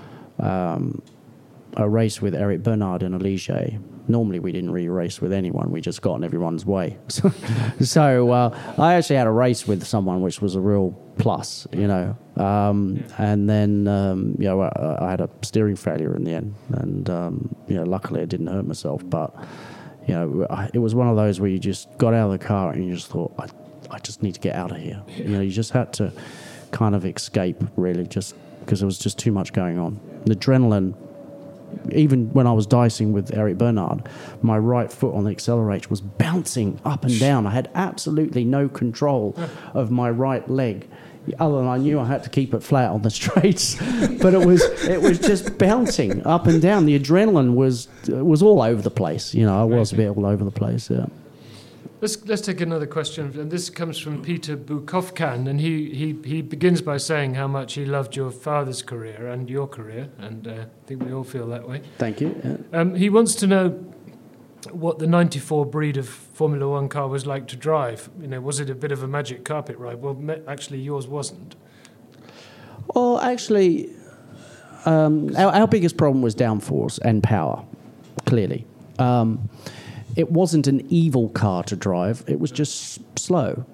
a race with Eric Bernard in Aliger. Normally we didn't really race with anyone, we just got in everyone's way. So I actually had a race with someone, which was a real plus, and then I had a steering failure in the end, and luckily I didn't hurt myself, but it was one of those where you just got out of the car and you just thought, I just need to get out of here. You just had to kind of escape, really, just because there was just too much going on. The adrenaline. Even when I was dicing with Eric Bernard, my right foot on the accelerator was bouncing up and down. I had absolutely no control of my right leg, other than I knew I had to keep it flat on the straights. But it was just bouncing up and down. The adrenaline was all over the place. I was a bit all over the place. Yeah. Let's take another question, and this comes from Peter Bukovkan, and he begins by saying how much he loved your father's career and your career, and I think we all feel that way. Thank you. Yeah. He wants to know what the 94 breed of Formula One car was like to drive. Was it a bit of a magic carpet ride? Well, actually, yours wasn't. Well, actually, our biggest problem was downforce and power, clearly. It wasn't an evil car to drive. It was just slow.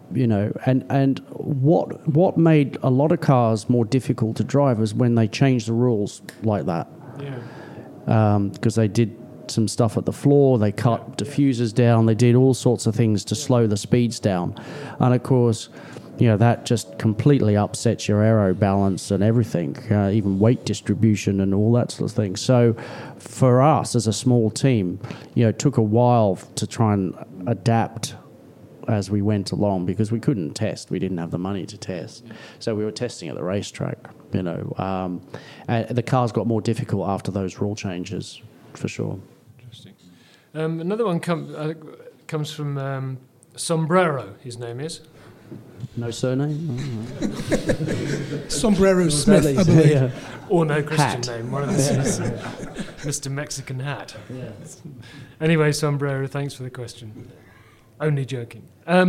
you know, and what made a lot of cars more difficult to drive was when they changed the rules like that. Because they did some stuff at the floor, they cut diffusers down, they did all sorts of things to slow the speeds down, and of course, you know, that just completely upsets your aero balance and everything, even weight distribution and all that sort of thing. So for us as a small team, you know, it took a while to try and adapt as we went along, because we couldn't test. We didn't have the money to test. So we were testing at the racetrack, you know. And the cars got more difficult after those rule changes, for sure. Interesting. Another one comes from Sombrero, his name is. No surname? Sombrero Smith, I believe. Yeah. Or no Christian Hat. name, one of the two. Mr. Mexican Hat. Yeah. Anyway, Sombrero, thanks for the question. Only joking.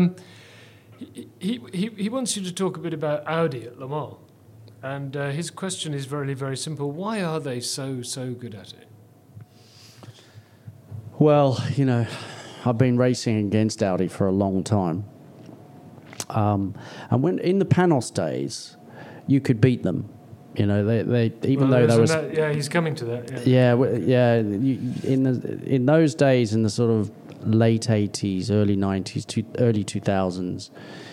He wants you to talk a bit about Audi at Le Mans. And his question is very, very simple. Why are they so good at it? Well, you know, I've been racing against Audi for a long time. And when in the Panos days, you could beat them. You know, they even though there was he's coming to that. In those days, in the sort of late 80s, early 90s, early 2000s,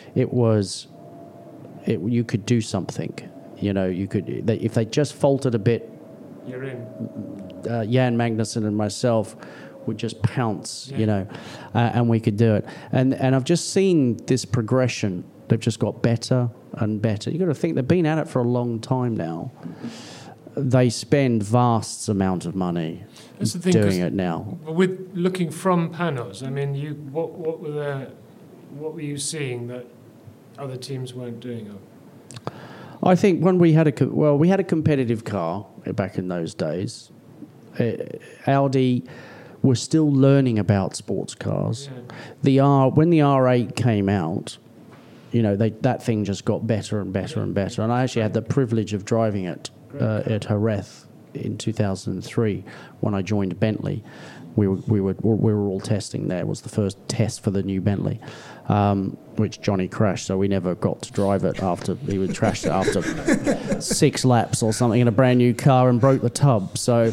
you could do something. You know, if they just faltered a bit. You're in. Jan Magnussen and myself would just pounce, you know, and we could do it. And I've just seen this progression. They've just got better and better. You've got to think they've been at it for a long time now. They spend vast amount of money doing it now. With looking from Panos, I mean, what were you seeing that other teams weren't doing? I think when we had a competitive car back in those days. Audi were still learning about sports cars. Yeah. When the R8 came out, you know, that thing just got better and better and better. And I actually had the privilege of driving it at Jerez in 2003 when I joined Bentley. We were all testing there. It was the first test for the new Bentley, which Johnny crashed, so we never got to drive it after he was trashed it after 6 laps or something in a brand new car and broke the tub. So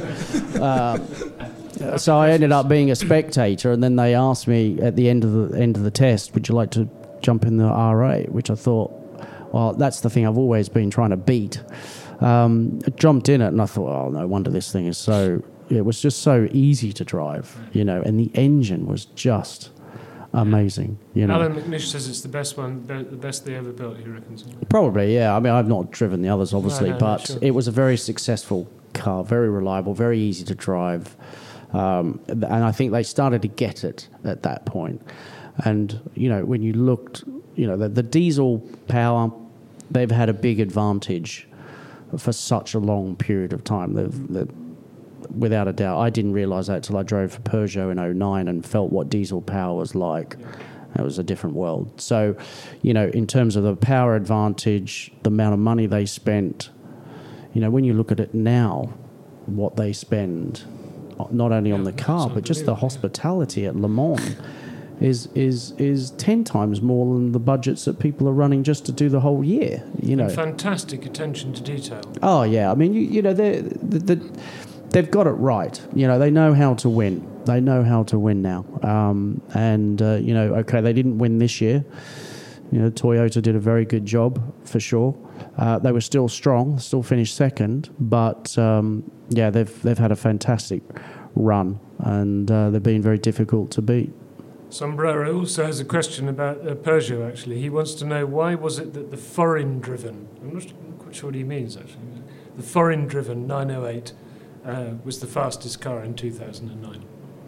I ended up being a spectator, and then they asked me at the end of the test, would you like to jump in the R8? Which I thought, well, that's the thing I've always been trying to beat. I jumped in it, and I thought, oh, no wonder this thing is so. It was just so easy to drive, you know, and the engine was just amazing, you know. Alan McNish says it's the best one, the best they ever built, he reckons. Probably, yeah. I mean, I've not driven the others, obviously, but sure. It was a very successful car, very reliable, very easy to drive. And I think they started to get it at that point. And, you know, when you looked, you know, the diesel power, they've had a big advantage for such a long period of time. They've without a doubt. I didn't realise that till I drove for Peugeot in 2009 and felt what diesel power was like. It was a different world. So, you know, in terms of the power advantage, the amount of money they spent, you know, when you look at it now, what they spend, not only on the car, but just the hospitality at Le Mans is 10 times more than the budgets that people are running just to do the whole year, you know. And fantastic attention to detail. Oh, yeah. I mean, you know, they've got it right. You know, they know how to win. They know how to win now. You know, okay, they didn't win this year. You know, Toyota did a very good job, for sure. They were still strong, still finished second. But, yeah, they've had a fantastic run, and they've been very difficult to beat. Sombrero also has a question about Peugeot, actually. He wants to know, why was it that the foreign-driven, I'm not quite sure what he means, actually, the foreign-driven 908 was the fastest car in 2009.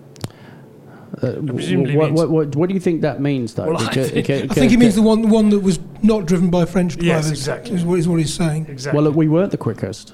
What do you think that means, though? Well, I think he means the one that was not driven by French drivers. Yes, exactly. Is what he's saying. Exactly. Well, we weren't the quickest.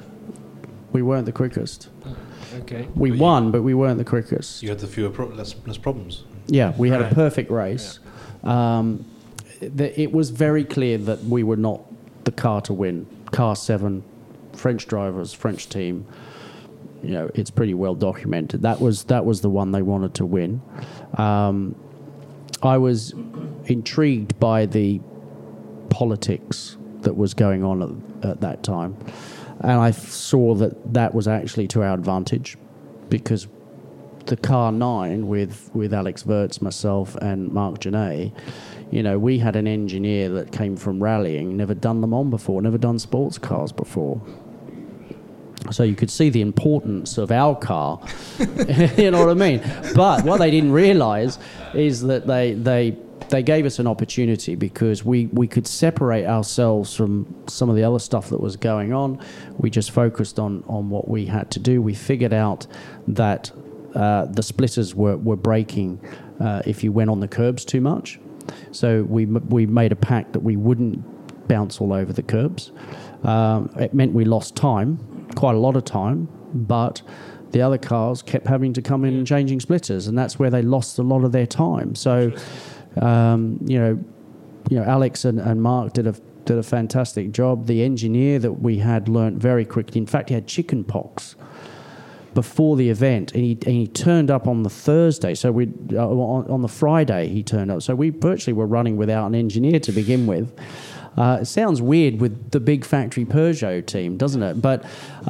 Okay. We won, but we weren't the quickest. You had the fewer less problems. Yeah, we had a perfect race. Yeah. It was very clear that we were not the car to win. Car 7, French drivers, French team. You know, it's pretty well documented. That was the one they wanted to win. I was intrigued by the politics that was going on at that time. And I saw that was actually to our advantage, because the Car 9 with Alex Wirtz, myself, and Marc Gené, we had an engineer that came from rallying, never done Le Mans before, never done sports cars before. So you could see the importance of our car, you know what I mean? But what they didn't realise is that they gave us an opportunity, because we could separate ourselves from some of the other stuff that was going on. We just focused on what we had to do. We figured out that the splitters were breaking if you went on the curbs too much. So we made a pact that we wouldn't bounce all over the curbs. It meant we lost time, quite a lot of time, but the other cars kept having to come in and changing splitters, and that's where they lost a lot of their time. So, Alex and Mark did a fantastic job. The engineer that we had learnt very quickly. In fact, he had chicken pox before the event, and he turned up on the Thursday. So on the Friday he turned up. So we virtually were running without an engineer to begin with. It sounds weird with the big factory Peugeot team, doesn't it? But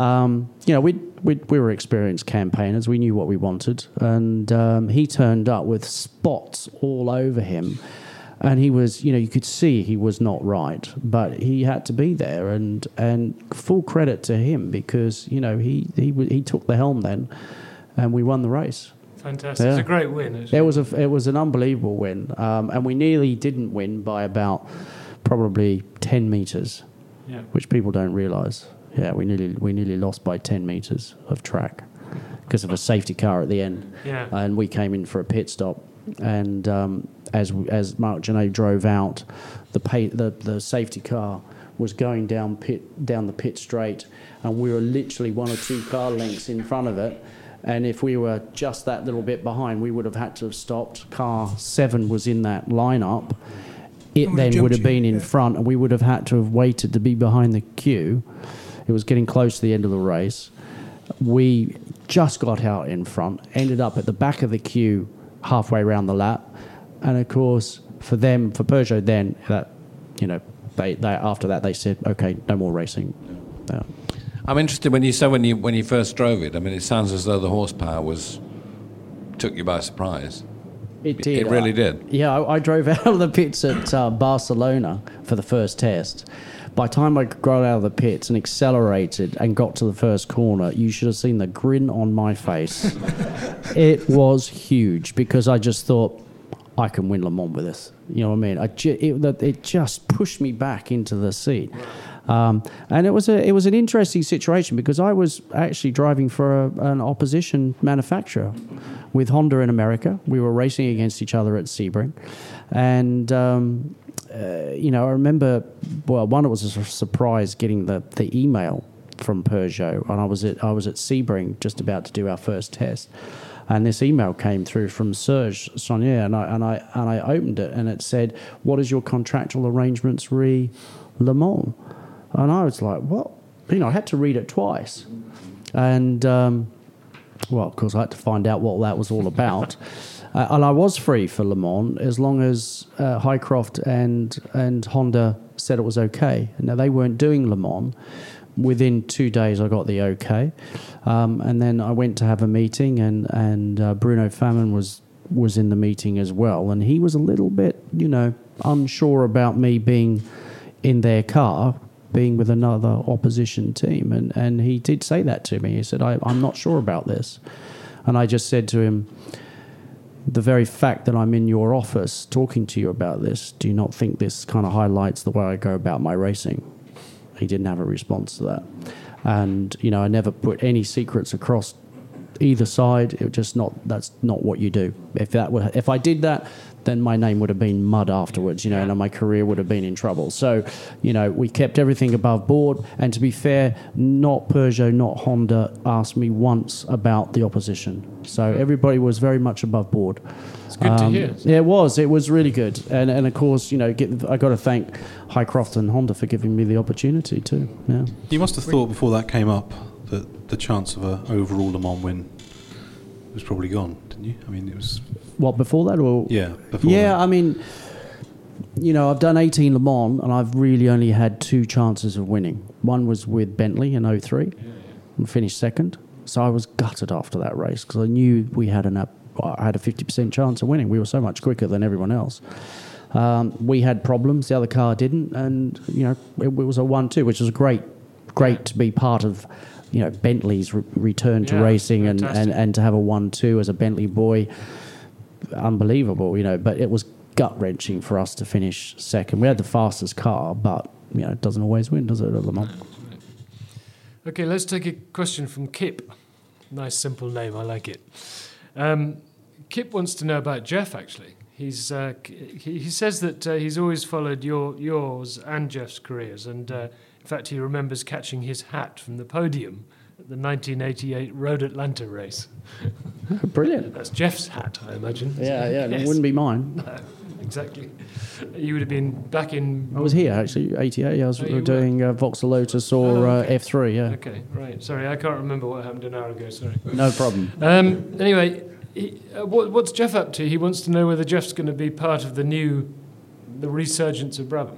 we were experienced campaigners. We knew what we wanted, and he turned up with spots all over him. And he was, you could see he was not right, but he had to be there, and full credit to him, because he took the helm then, and we won the race. Fantastic! Yeah. It's a great win. It was an unbelievable win, and we nearly didn't win by about probably 10 meters, which people don't realise. Yeah, we nearly lost by 10 meters of track because of a safety car at the end. Yeah, and we came in for a pit stop. And as Marc Gené drove out, the safety car was going down the pit straight, and we were literally 1 or 2 car lengths in front of it. And if we were just that little bit behind, we would have had to have stopped. Car 7 was in that lineup. It then would have been in front, and we would have had to have waited to be behind the queue. It was getting close to the end of the race. We just got out in front, ended up at the back of the queue halfway around the lap, and of course for Peugeot then, they after that they said, okay, no more racing. I'm interested when you first drove it. I mean, it sounds as though the horsepower took you by surprise. It did. It really did. Yeah, I drove out of the pits at Barcelona for the first test. By the time I got out of the pits and accelerated and got to the first corner, you should have seen the grin on my face. It was huge, because I just thought, I can win Le Mans with this. You know what I mean? It just pushed me back into the seat. And it was an interesting situation, because I was actually driving for an opposition manufacturer with Honda in America. We were racing against each other at Sebring. And... I remember, one, it was a surprise getting the email from Peugeot, and I was at Sebring just about to do our first test, and this email came through from Serge Saunier, and I opened it, and it said, "What is your contractual arrangements re Le Mans?" And I was like, "What?" I had to read it twice, and of course I had to find out what that was all about. And I was free for Le Mans as long as Highcroft and Honda said it was okay. Now, they weren't doing Le Mans. Within 2 days, I got the okay. And then I went to have a meeting, and Bruno Famin was in the meeting as well. And he was a little bit, unsure about me being in their car, being with another opposition team. And he did say that to me. He said, I'm not sure about this. And I just said to him, the very fact that I'm in your office talking to you about this, do you not think this kind of highlights the way I go about my racing? He didn't have a response to that. And, I never put any secrets across either side. That's not what you do. If I did that, then my name would have been mud afterwards, and my career would have been in trouble. So, we kept everything above board. And to be fair, not Peugeot, not Honda asked me once about the opposition. So everybody was very much above board. It's good to hear. Yeah, it was. It was really good. And of course, I got to thank Highcroft and Honda for giving me the opportunity too. Yeah. You must have thought before that came up that the chance of an overall Le Mans win was probably gone, didn't you? I mean, it was... What, before that? Or yeah, before yeah, that. I mean, I've done 18 Le Mans, and I've really only had 2 chances of winning. One was with Bentley in 03 and finished second. So I was gutted after that race because I knew I had a 50% chance of winning. We were so much quicker than everyone else. We had problems, the other car didn't, and it was a 1-2, which was great to be part of Bentley's return to racing and to have a 1-2 as a Bentley boy. Unbelievable, but it was gut-wrenching for us to finish second. We had the fastest car, but it doesn't always win, does it, at Le Mans? Okay, let's take a question from Kip. Nice simple name, I like it. Kip wants to know about Jeff, actually. He says that he's always followed yours and Jeff's careers, and in fact he remembers catching his hat from the podium at the 1988 Road Atlanta race. Brilliant. That's Jeff's hat, I imagine. Yeah, Yes. It wouldn't be mine. No, exactly. You would have been back in... I was here, actually, 88. I was doing Vauxhall Lotus or F3, yeah. Okay, right. Sorry, I can't remember what happened an hour ago, sorry. No problem. Anyway, what's Jeff up to? He wants to know whether Jeff's going to be part of the resurgence of Brabham.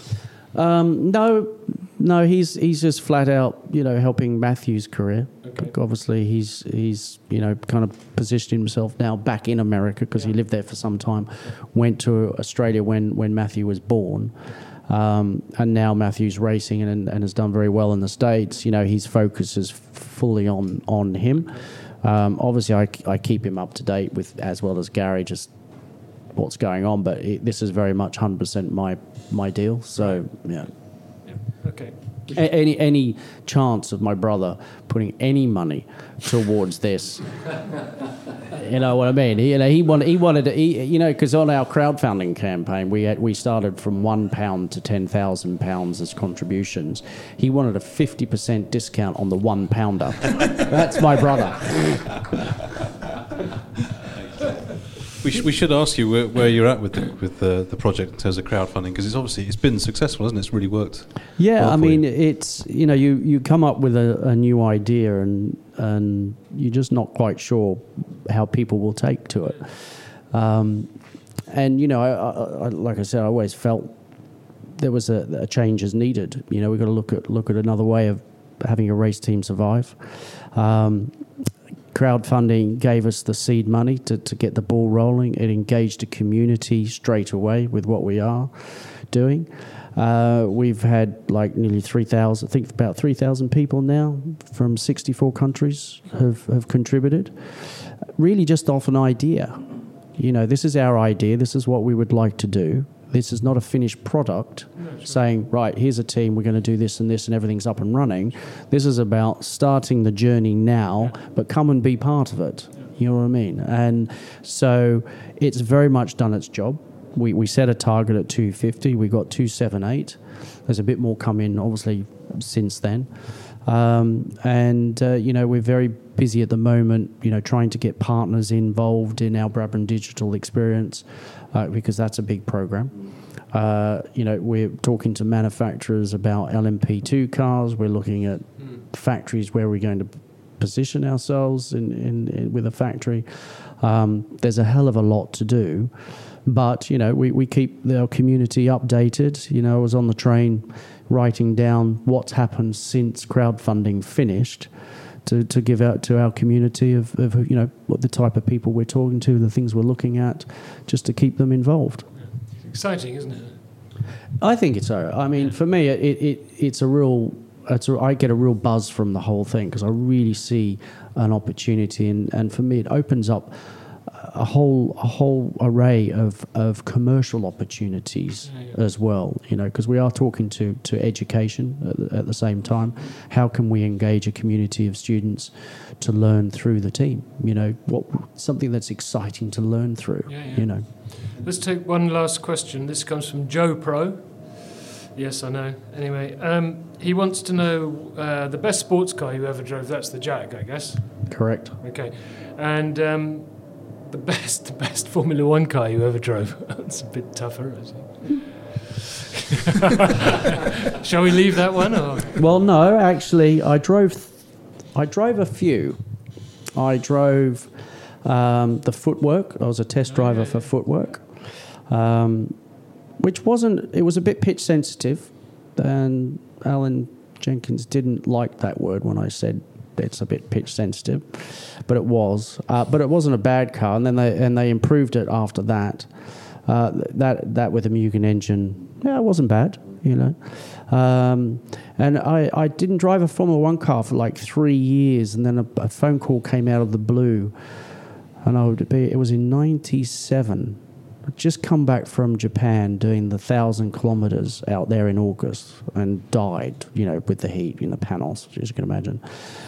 No, he's just flat out, helping Matthew's career. Okay. Obviously, he's kind of positioned himself now back in America because he lived there for some time. Went to Australia when Matthew was born, and now Matthew's racing and has done very well in the States. His focus is fully on him. Obviously, I keep him up to date with, as well as Gary, just what's going on. But this is very much 100% my deal. So yeah. Okay. Any chance of my brother putting any money towards this? You know what I mean? He wanted to, because on our crowdfunding campaign we started from £1 to £10,000 as contributions. He wanted a 50% discount on the £1. That's my brother. We should ask you where you're at with the project in terms of crowdfunding, because it's been successful, hasn't it? It's really worked. Yeah, well I mean, it's you come up with a new idea and you're just not quite sure how people will take to it. And I like I said, I always felt there was a change is needed. We've got to look at another way of having a race team survive. Crowdfunding gave us the seed money to get the ball rolling. It engaged the community straight away with what we are doing. We've had nearly 3,000, I think about 3,000 people now from 64 countries have contributed. Really just off an idea. This is our idea. This is what we would like to do. This is not a finished product saying, right, here's a team, we're going to do this and everything's up and running. This is about starting the journey now, but come and be part of it. You know what I mean? And so it's very much done its job. We set a target at 250. We got 278. There's a bit more come in, obviously, since then. We're very busy at the moment, trying to get partners involved in our Brabham Digital experience, because that's a big program. We're talking to manufacturers about LMP2 cars. We're looking at factories where we're going to position ourselves in with a factory. There's a hell of a lot to do, but we keep our community updated. I was on the train writing down what's happened since crowdfunding finished to give out to our community of what the type of people we're talking to, the things we're looking at, just to keep them involved. Exciting, isn't it? I think it's so. I mean, for me, I get a real buzz from the whole thing because I really see an opportunity, and for me, it opens up a whole array of commercial opportunities as well. Because we are talking to education at the same time. How can we engage a community of students to learn through the team? Something that's exciting to learn through. Let's take one last question. This comes from Joe Pro. Yes, I know. Anyway, he wants to know the best sports car you ever drove. That's the Jag, I guess. Correct. Okay, and the best Formula One car you ever drove. That's a bit tougher, I think. Shall we leave that one? Or? Well, no. Actually, I drove a few. I drove the Footwork. I was a test driver for Footwork. which wasn't. It was a bit pitch sensitive, and Alan Jenkins didn't like that word when I said it's a bit pitch sensitive, but it was. But it wasn't a bad car, and then they improved it after that. That with a Mugen engine, it wasn't bad, And I didn't drive a Formula One car for like 3 years, and then a phone call came out of the blue, and it was in '97. I'd just come back from Japan doing the 1,000 kilometers out there in August and died, with the heat in the Panos, as you can imagine.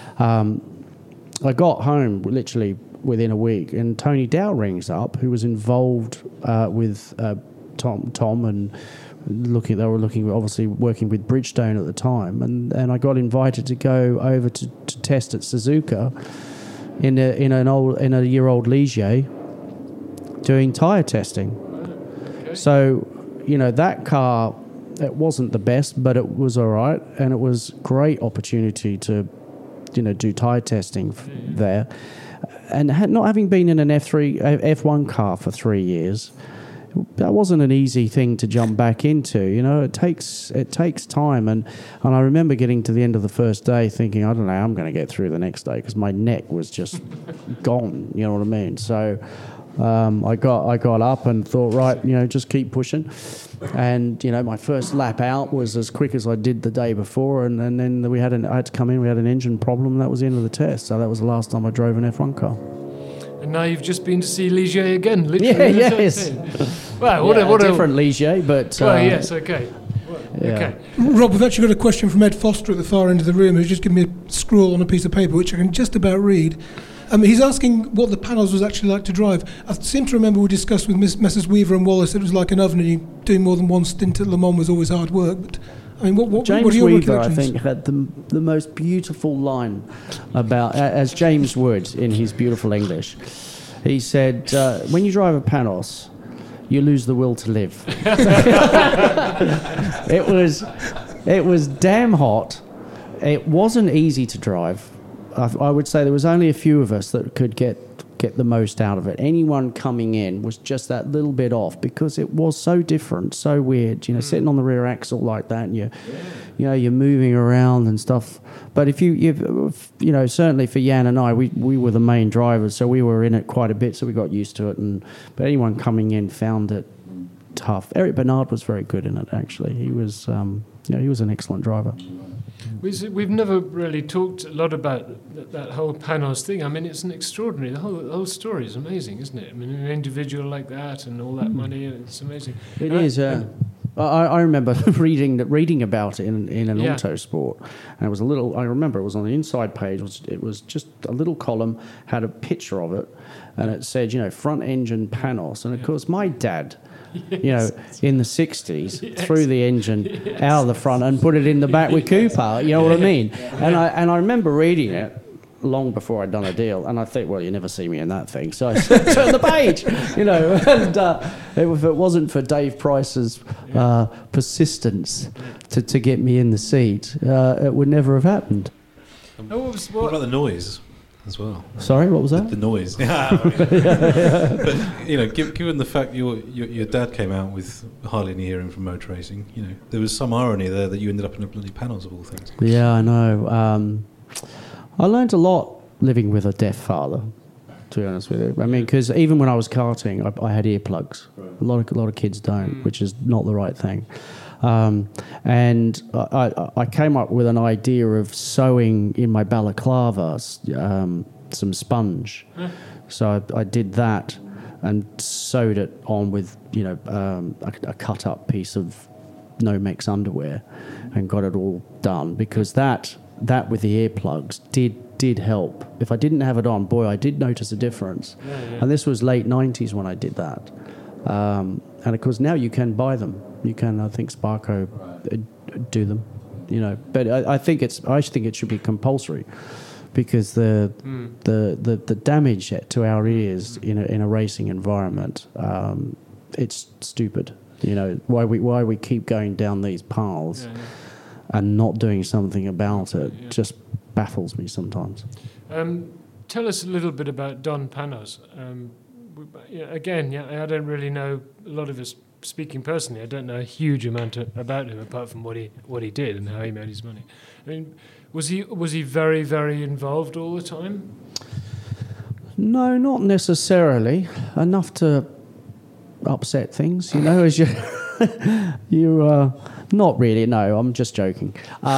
I got home literally within a week, and Tony Dow rings up, who was involved with Tom and they were obviously working with Bridgestone at the time, and I got invited to go over to test at Suzuka in a year-old Ligier doing tyre testing. Okay. So, that car, it wasn't the best, but it was all right, and it was great opportunity to, do tyre testing there. And not having been in an F1 car for 3 years, that wasn't an easy thing to jump back into. It takes time, and I remember getting to the end of the first day thinking, I don't know, I'm going to get through the next day because my neck was just gone. You know what I mean? So I got up and thought, right, just keep pushing. And my first lap out was as quick as I did the day before, and then I had to come in. We had an engine problem, and that was the end of the test. So that was the last time I drove an F1 car. And now you've just been to see Ligier again, literally. Yeah, yes. Wow, what a different Ligier, but... yes, okay. Yeah. Okay. Rob, we've actually got a question from Ed Foster at the far end of the room, who's just given me a scrawl on a piece of paper, which I can just about read. He's asking what the Panos was actually like to drive. I seem to remember we discussed with Messrs Weaver and Wallace it was like an oven, and doing more than one stint at Le Mans was always hard work. But what are your Weaver, reflections? I think, had the most beautiful line about, as James would in his beautiful English. He said, when you drive a Panos, you lose the will to live. It was damn hot. It wasn't easy to drive. I would say there was only a few of us that could get the most out of it. Anyone coming in was just that little bit off because it was so different, so weird. Sitting on the rear axle like that, and you're moving around and stuff. But if you certainly for Jan and I, we were the main drivers, so we were in it quite a bit, so we got used to it. But anyone coming in found it tough. Eric Bernard was very good in it. Actually, he was an excellent driver. We've never really talked a lot about that whole Panos thing. I mean, it's an extraordinary. The whole story is amazing, isn't it? I mean, an individual like that and all that money, it's amazing. It is. I remember reading about it in an Autosport, and it was a little. I remember it was on the inside page. It was just a little column, had a picture of it, and it said, front engine Panos, and of course my dad. Yes. In the 60s, threw the engine out of the front and put it in the back with Cooper, you know what I mean? And I remember reading it long before I'd done a deal, and I think, well, you never see me in that thing, so I turned the page, and if it wasn't for Dave Price's persistence to get me in the seat, it would never have happened. What about the noise? As well. Sorry, what was that? The noise. But given the fact your dad came out with hardly any hearing from motor racing, there was some irony there that you ended up in a bloody Panos of all things. Yeah, I know. I learned a lot living with a deaf father, to be honest with you. I mean, because even when I was karting, I had earplugs. A lot of kids don't, which is not the right thing. And I came up with an idea of sewing in my balaclava some sponge. So I did that and sewed it on with a cut up piece of Nomex underwear and got it all done, because that with the earplugs did help. If I didn't have it on, boy, I did notice a difference. And this was late 90s when I did that. And of course now you can buy them. You can, I think, Sparco do them, But I think it should be compulsory, because the damage to our ears in a racing environment, it's stupid. Why we keep going down these paths and not doing something about it just baffles me sometimes. Tell us a little bit about Don Panos. I don't really know. A lot of us speaking personally, I don't know a huge amount about him apart from what he did and how he made his money. I mean, was he very, very involved all the time? No, not necessarily. Enough to upset things, as you not really. No, I'm just joking.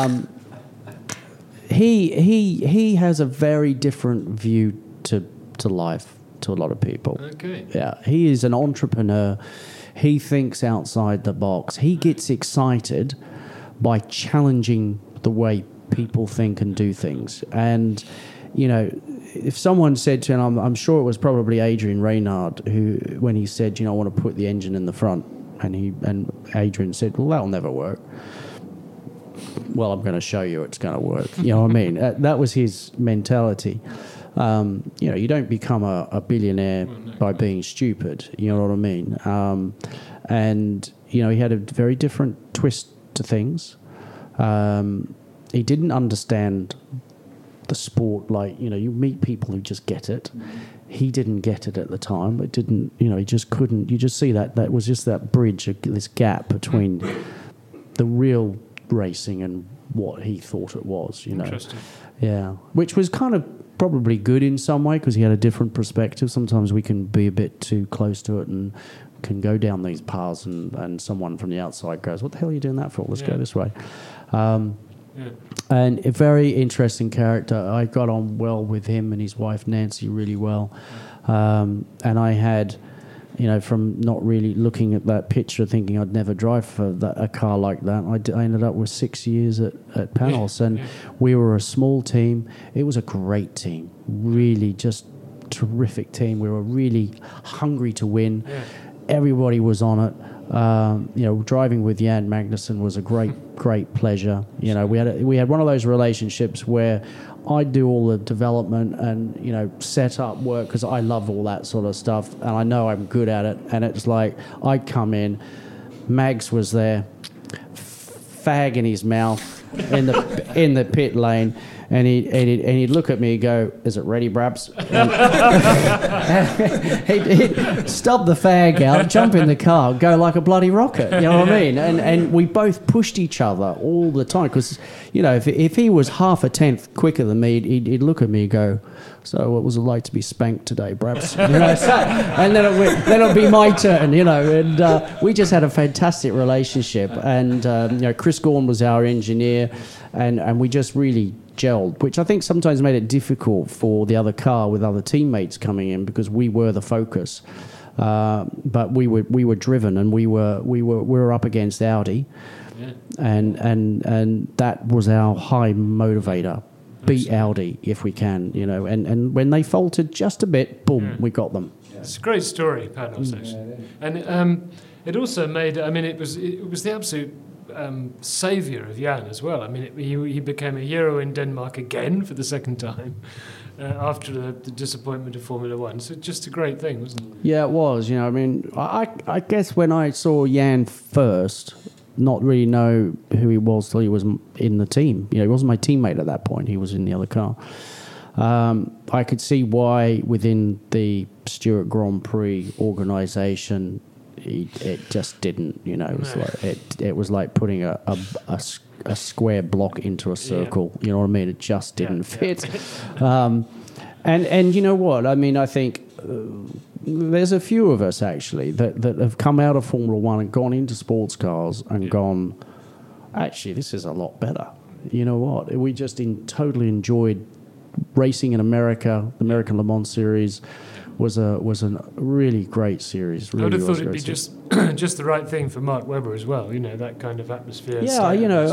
He has a very different view to life to a lot of people. Okay. Yeah, he is an entrepreneur. He thinks outside the box. He gets excited by challenging the way people think and do things. And if someone said to him, I'm sure it was probably Adrian Reynard, who, when he said, I want to put the engine in the front, and Adrian said, well, that'll never work. Well, I'm going to show you it's going to work. You know what I mean? That was his mentality. You don't become a billionaire by being stupid. You know what I mean? And he had a very different twist to things. He didn't understand the sport you meet people who just get it. He didn't get it at the time. It didn't, he just couldn't. You just see that was just that bridge, this gap between the real racing and what he thought it was, Interesting. Yeah, which was kind of probably good in some way because he had a different perspective. Sometimes we can be a bit too close to it and can go down these paths and someone from the outside goes, what the hell are you doing that for? Let's go this way. And a very interesting character. I got on well with him and his wife Nancy really well. And I had, from not really looking at that picture, thinking I'd never drive for a car like that, I ended up with 6 years at Panos, and we were a small team. It was a great team, really just terrific team. We were really hungry to win. Everybody was on it. Driving with Jan Magnussen was a great pleasure. We had one of those relationships where I do all the development and set up work because I love all that sort of stuff and I know I'm good at it. And it's like I'd come in, Mags was there, fag in his mouth in the pit lane. And he'd look at me and go, is it ready, Brabs? He'd stop the fag out, jump in the car, go like a bloody rocket. You know what I mean? And we both pushed each other all the time because, if he was half a tenth quicker than me, he'd look at me and go, so what was it like to be spanked today, Brabs? And then it'd be my turn, and we just had a fantastic relationship. And, Chris Gorn was our engineer and we just really gelled, which I think sometimes made it difficult for the other car with other teammates coming in because we were the focus. But we were driven and we were up against Audi, and that was our high motivator. Beat Audi if we can, and when they faltered just a bit, boom, we got them. It's a great story, Panos, actually. And it also made, it was the absolute saviour of Jan as well. He became a hero in Denmark again for the second time after the disappointment of Formula One. So just a great thing, wasn't it? Yeah, it was. I guess when I saw Jan first, not really know who he was till he was in the team. He wasn't my teammate at that point. He was in the other car. I could see why within the Stewart Grand Prix organisation, it just didn't. It was like putting a square block into a circle. You know what I mean? It just didn't fit. And you know what? I think there's a few of us actually that have come out of Formula One and gone into sports cars and gone, actually, this is a lot better. You know what? We just totally enjoyed racing in America. The American Le Mans Series was a really great series. Really I would have thought it'd be just the right thing for Mark Webber as well. That kind of atmosphere. Yeah,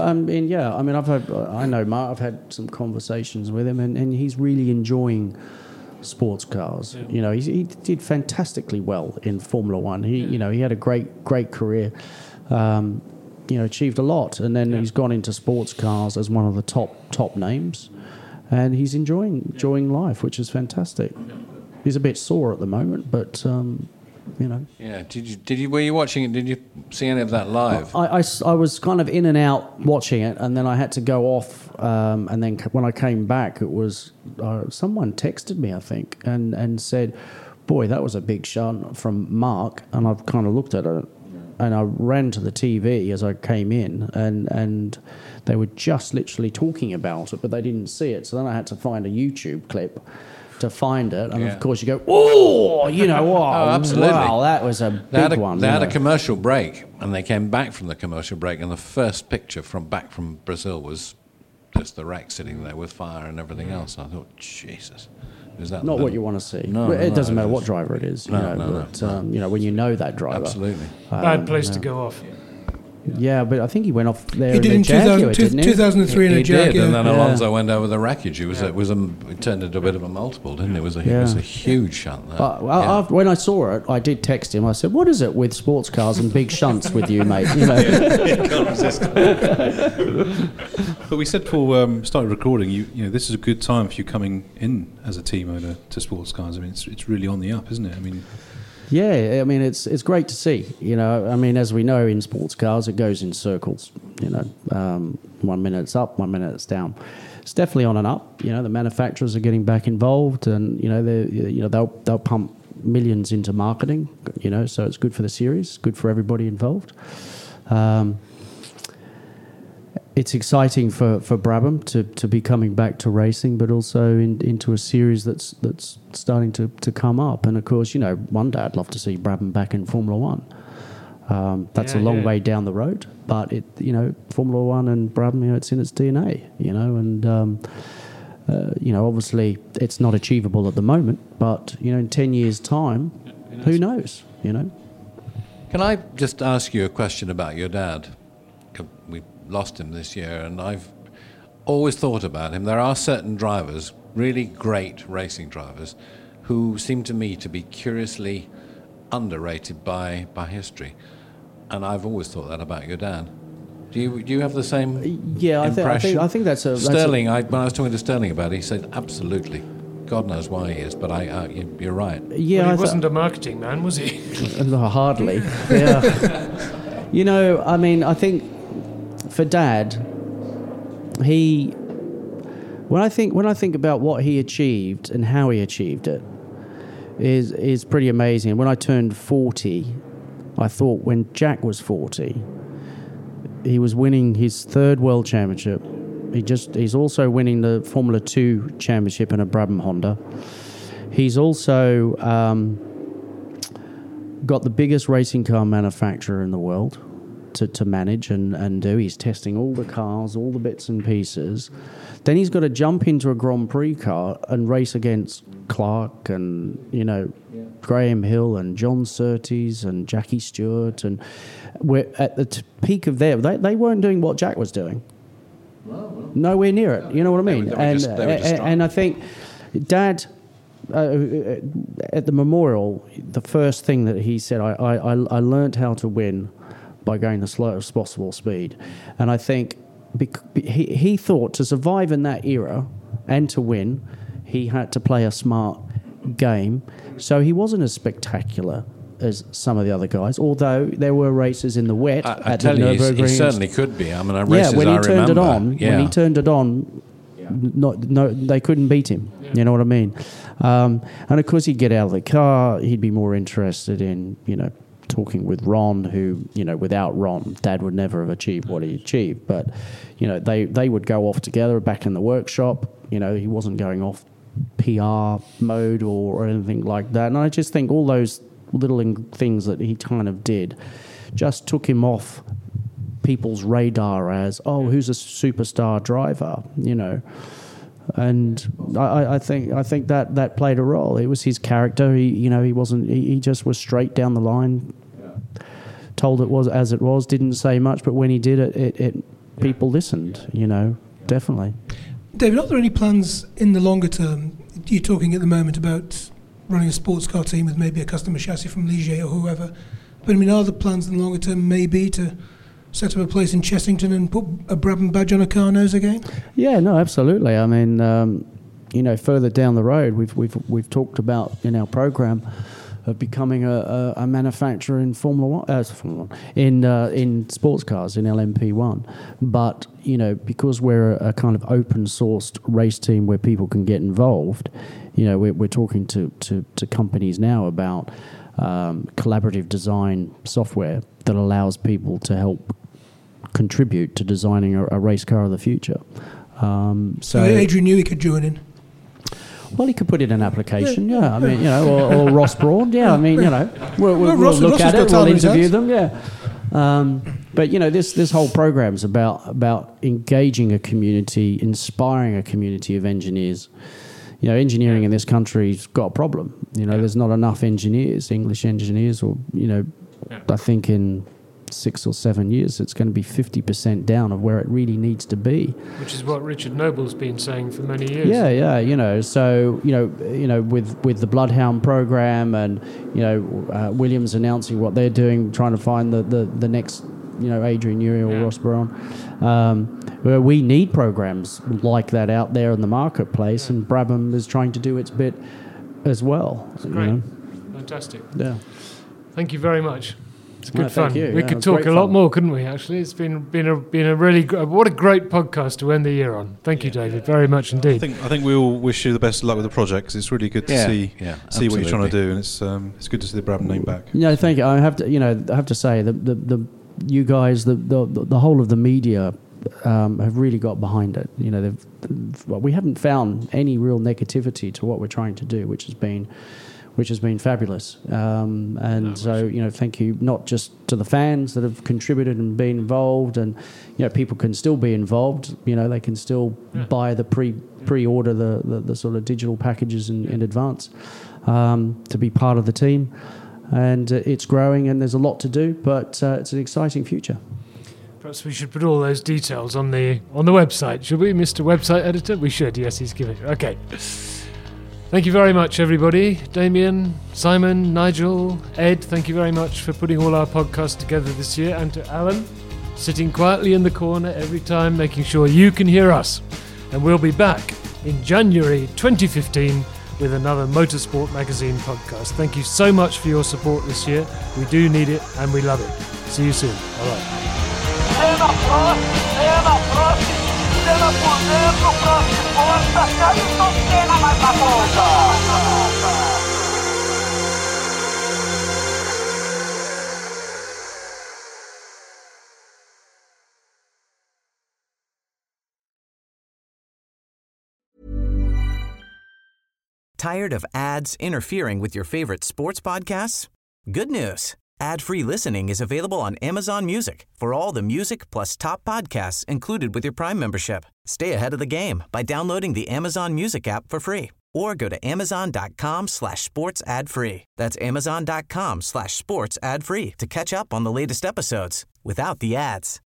I know Mark. I've had some conversations with him, and he's really enjoying sports cars. Yeah. He did fantastically well in Formula One. He had a great career. Achieved a lot, and then he's gone into sports cars as one of the top names, and he's enjoying life, which is fantastic. He's a bit sore at the moment, but Yeah. Were you watching it? Did you see any of that live? I was kind of in and out watching it, and then I had to go off. And then when I came back, it was someone texted me, I think, and said, "Boy, that was a big shot from Mark." And I've kind of looked at it, and I ran to the TV as I came in, and they were just literally talking about it, but they didn't see it. So then I had to find a YouTube clip to find it, and of course you go, oh, absolutely. Wow, that was a big one. They had a commercial break, and they came back from the commercial break, and the first picture back from Brazil was just the wreck sitting there with fire and everything else. And I thought, Jesus. Is that not what you want to see? No, it doesn't matter what driver it is. When you know that driver. Absolutely. Bad place to go off. Yeah, but I think he went off there. He did in 2003 in a Jaguar. He did, and then Alonso went over the wreckage. It turned into a bit of a multiple, didn't it? It was a huge shunt. But when I saw it, I did text him. I said, "What is it with sports cars and big shunts with you, mate?" Can't resist. But we said before started recording, you this is a good time for you coming in as a team owner to sports cars. I mean, it's really on the up, isn't it? I mean. Yeah, I mean, it's great to see. I mean, as we know in sports cars, it goes in circles. 1 minute it's up, 1 minute it's down. It's definitely on and up. The manufacturers are getting back involved, and they'll pump millions into marketing. So it's good for the series, good for everybody involved. It's exciting for Brabham to be coming back to racing, but also into a series that's starting to come up. And of course, one day I'd love to see Brabham back in Formula One. That's a long way down the road, but Formula One and Brabham, it's in its DNA. Obviously it's not achievable at the moment, but in 10 years' time, who knows? Can I just ask you a question about your dad? We lost him this year, and I've always thought about him. There are certain drivers, really great racing drivers, who seem to me to be curiously underrated by history, and I've always thought that about your dad. Do you have the same impression? I think that's a Sterling. When I was talking to Sterling about it, he said absolutely. God knows why he is, but you're right. Yeah, well, he wasn't a marketing man, was he? Hardly. Yeah. I mean, I think. For Dad, when I think about what he achieved and how he achieved it, is pretty amazing. When I turned 40, I thought when Jack was 40, he was winning his third World Championship. He's also winning the Formula 2 Championship in a Brabham Honda. He's also got the biggest racing car manufacturer in the world to manage and do. He's testing all the cars, all the bits and pieces. Then he's got to jump into a Grand Prix car and race against Clark and, Graham Hill and John Surtees and Jackie Stewart. And we're at the peak of they weren't doing what Jack was doing. Nowhere near it. You know what I mean? And I think Dad... at the memorial, the first thing that he said, I learned how to win by going the slowest possible speed. And I think he thought to survive in that era and to win, he had to play a smart game. So he wasn't as spectacular as some of the other guys, although there were races in the wet at the Nürburgring. He certainly could be. I mean, races when he turned remember. When he turned it on, they couldn't beat him. You know what I mean? And of course, he'd get out of the car. He'd be more interested in, talking with Ron, who, without Ron, Dad would never have achieved what he achieved. But, they would go off together back in the workshop. He wasn't going off PR mode or anything like that. And I just think all those little things that he kind of did just took him off people's radar as, who's a superstar driver, And I think that played a role. It was his character. He wasn't. He just was straight down the line. Told it was as it was. Didn't say much, but when he did it people listened. Definitely. David, are there any plans in the longer term? You're talking at the moment about running a sports car team with maybe a customer chassis from Ligier or whoever. But are there plans in the longer term maybe to set up a place in Chessington and put a Brabham badge on a car nose again? Yeah, no, absolutely. I mean, further down the road, we've talked about in our program of becoming a manufacturer in Formula One, in sports cars in LMP1. But because we're a kind of open sourced race team where people can get involved, we're talking to companies now about collaborative design software that allows people to help contribute to designing a race car of the future. So Adrian Newey could join in. Well, he could put in an application, yeah. I mean, or Ross Brawn, yeah. I mean, we'll look at it, we'll interview them, yeah. But this whole program's about engaging a community, inspiring a community of engineers. Engineering in this country's got a problem. There's not enough engineers, English engineers, or I think in 6 or 7 years it's going to be 50% down of where it really needs to be. Which is what Richard Noble's been saying for many years. Yeah. So with the Bloodhound program and Williams announcing what they're doing, trying to find the next Adrian Newey or Ross Brawn. Where we need programs like that out there in the marketplace, and Brabham is trying to do its bit as well. That's great. Fantastic. Yeah. Thank you very much. It's good fun. You. We could talk a lot more, couldn't we? Actually, it's been a really what a great podcast to end the year on. Thank you, David, very much indeed. I think we all wish you the best of luck with the project, because it's really good to see what you're trying to do, and it's good to see the Brabham name back. Thank you. I have to say the you guys, the whole of the media have really got behind it. We haven't found any real negativity to what we're trying to do, which has been fabulous. So thank you not just to the fans that have contributed and been involved, and people can still be involved. They can still buy the pre-order the sort of digital packages in advance to be part of the team. And it's growing, and there's a lot to do, but it's an exciting future. Perhaps we should put all those details on the website, should we, Mr. Website Editor? We should, yes, he's giving it. Okay. Thank you very much, everybody. Damien, Simon, Nigel, Ed, thank you very much for putting all our podcasts together this year, and to Alan, sitting quietly in the corner every time, making sure you can hear us. And we'll be back in January 2015 with another Motorsport Magazine podcast. Thank you so much for your support this year. We do need it, and we love it. See you soon. Tired of ads interfering with your favorite sports podcasts? Good news. Ad-free listening is available on Amazon Music for all the music plus top podcasts included with your Prime membership. Stay ahead of the game by downloading the Amazon Music app for free, or go to amazon.com/sports ad free. That's amazon.com/sports ad free to catch up on the latest episodes without the ads.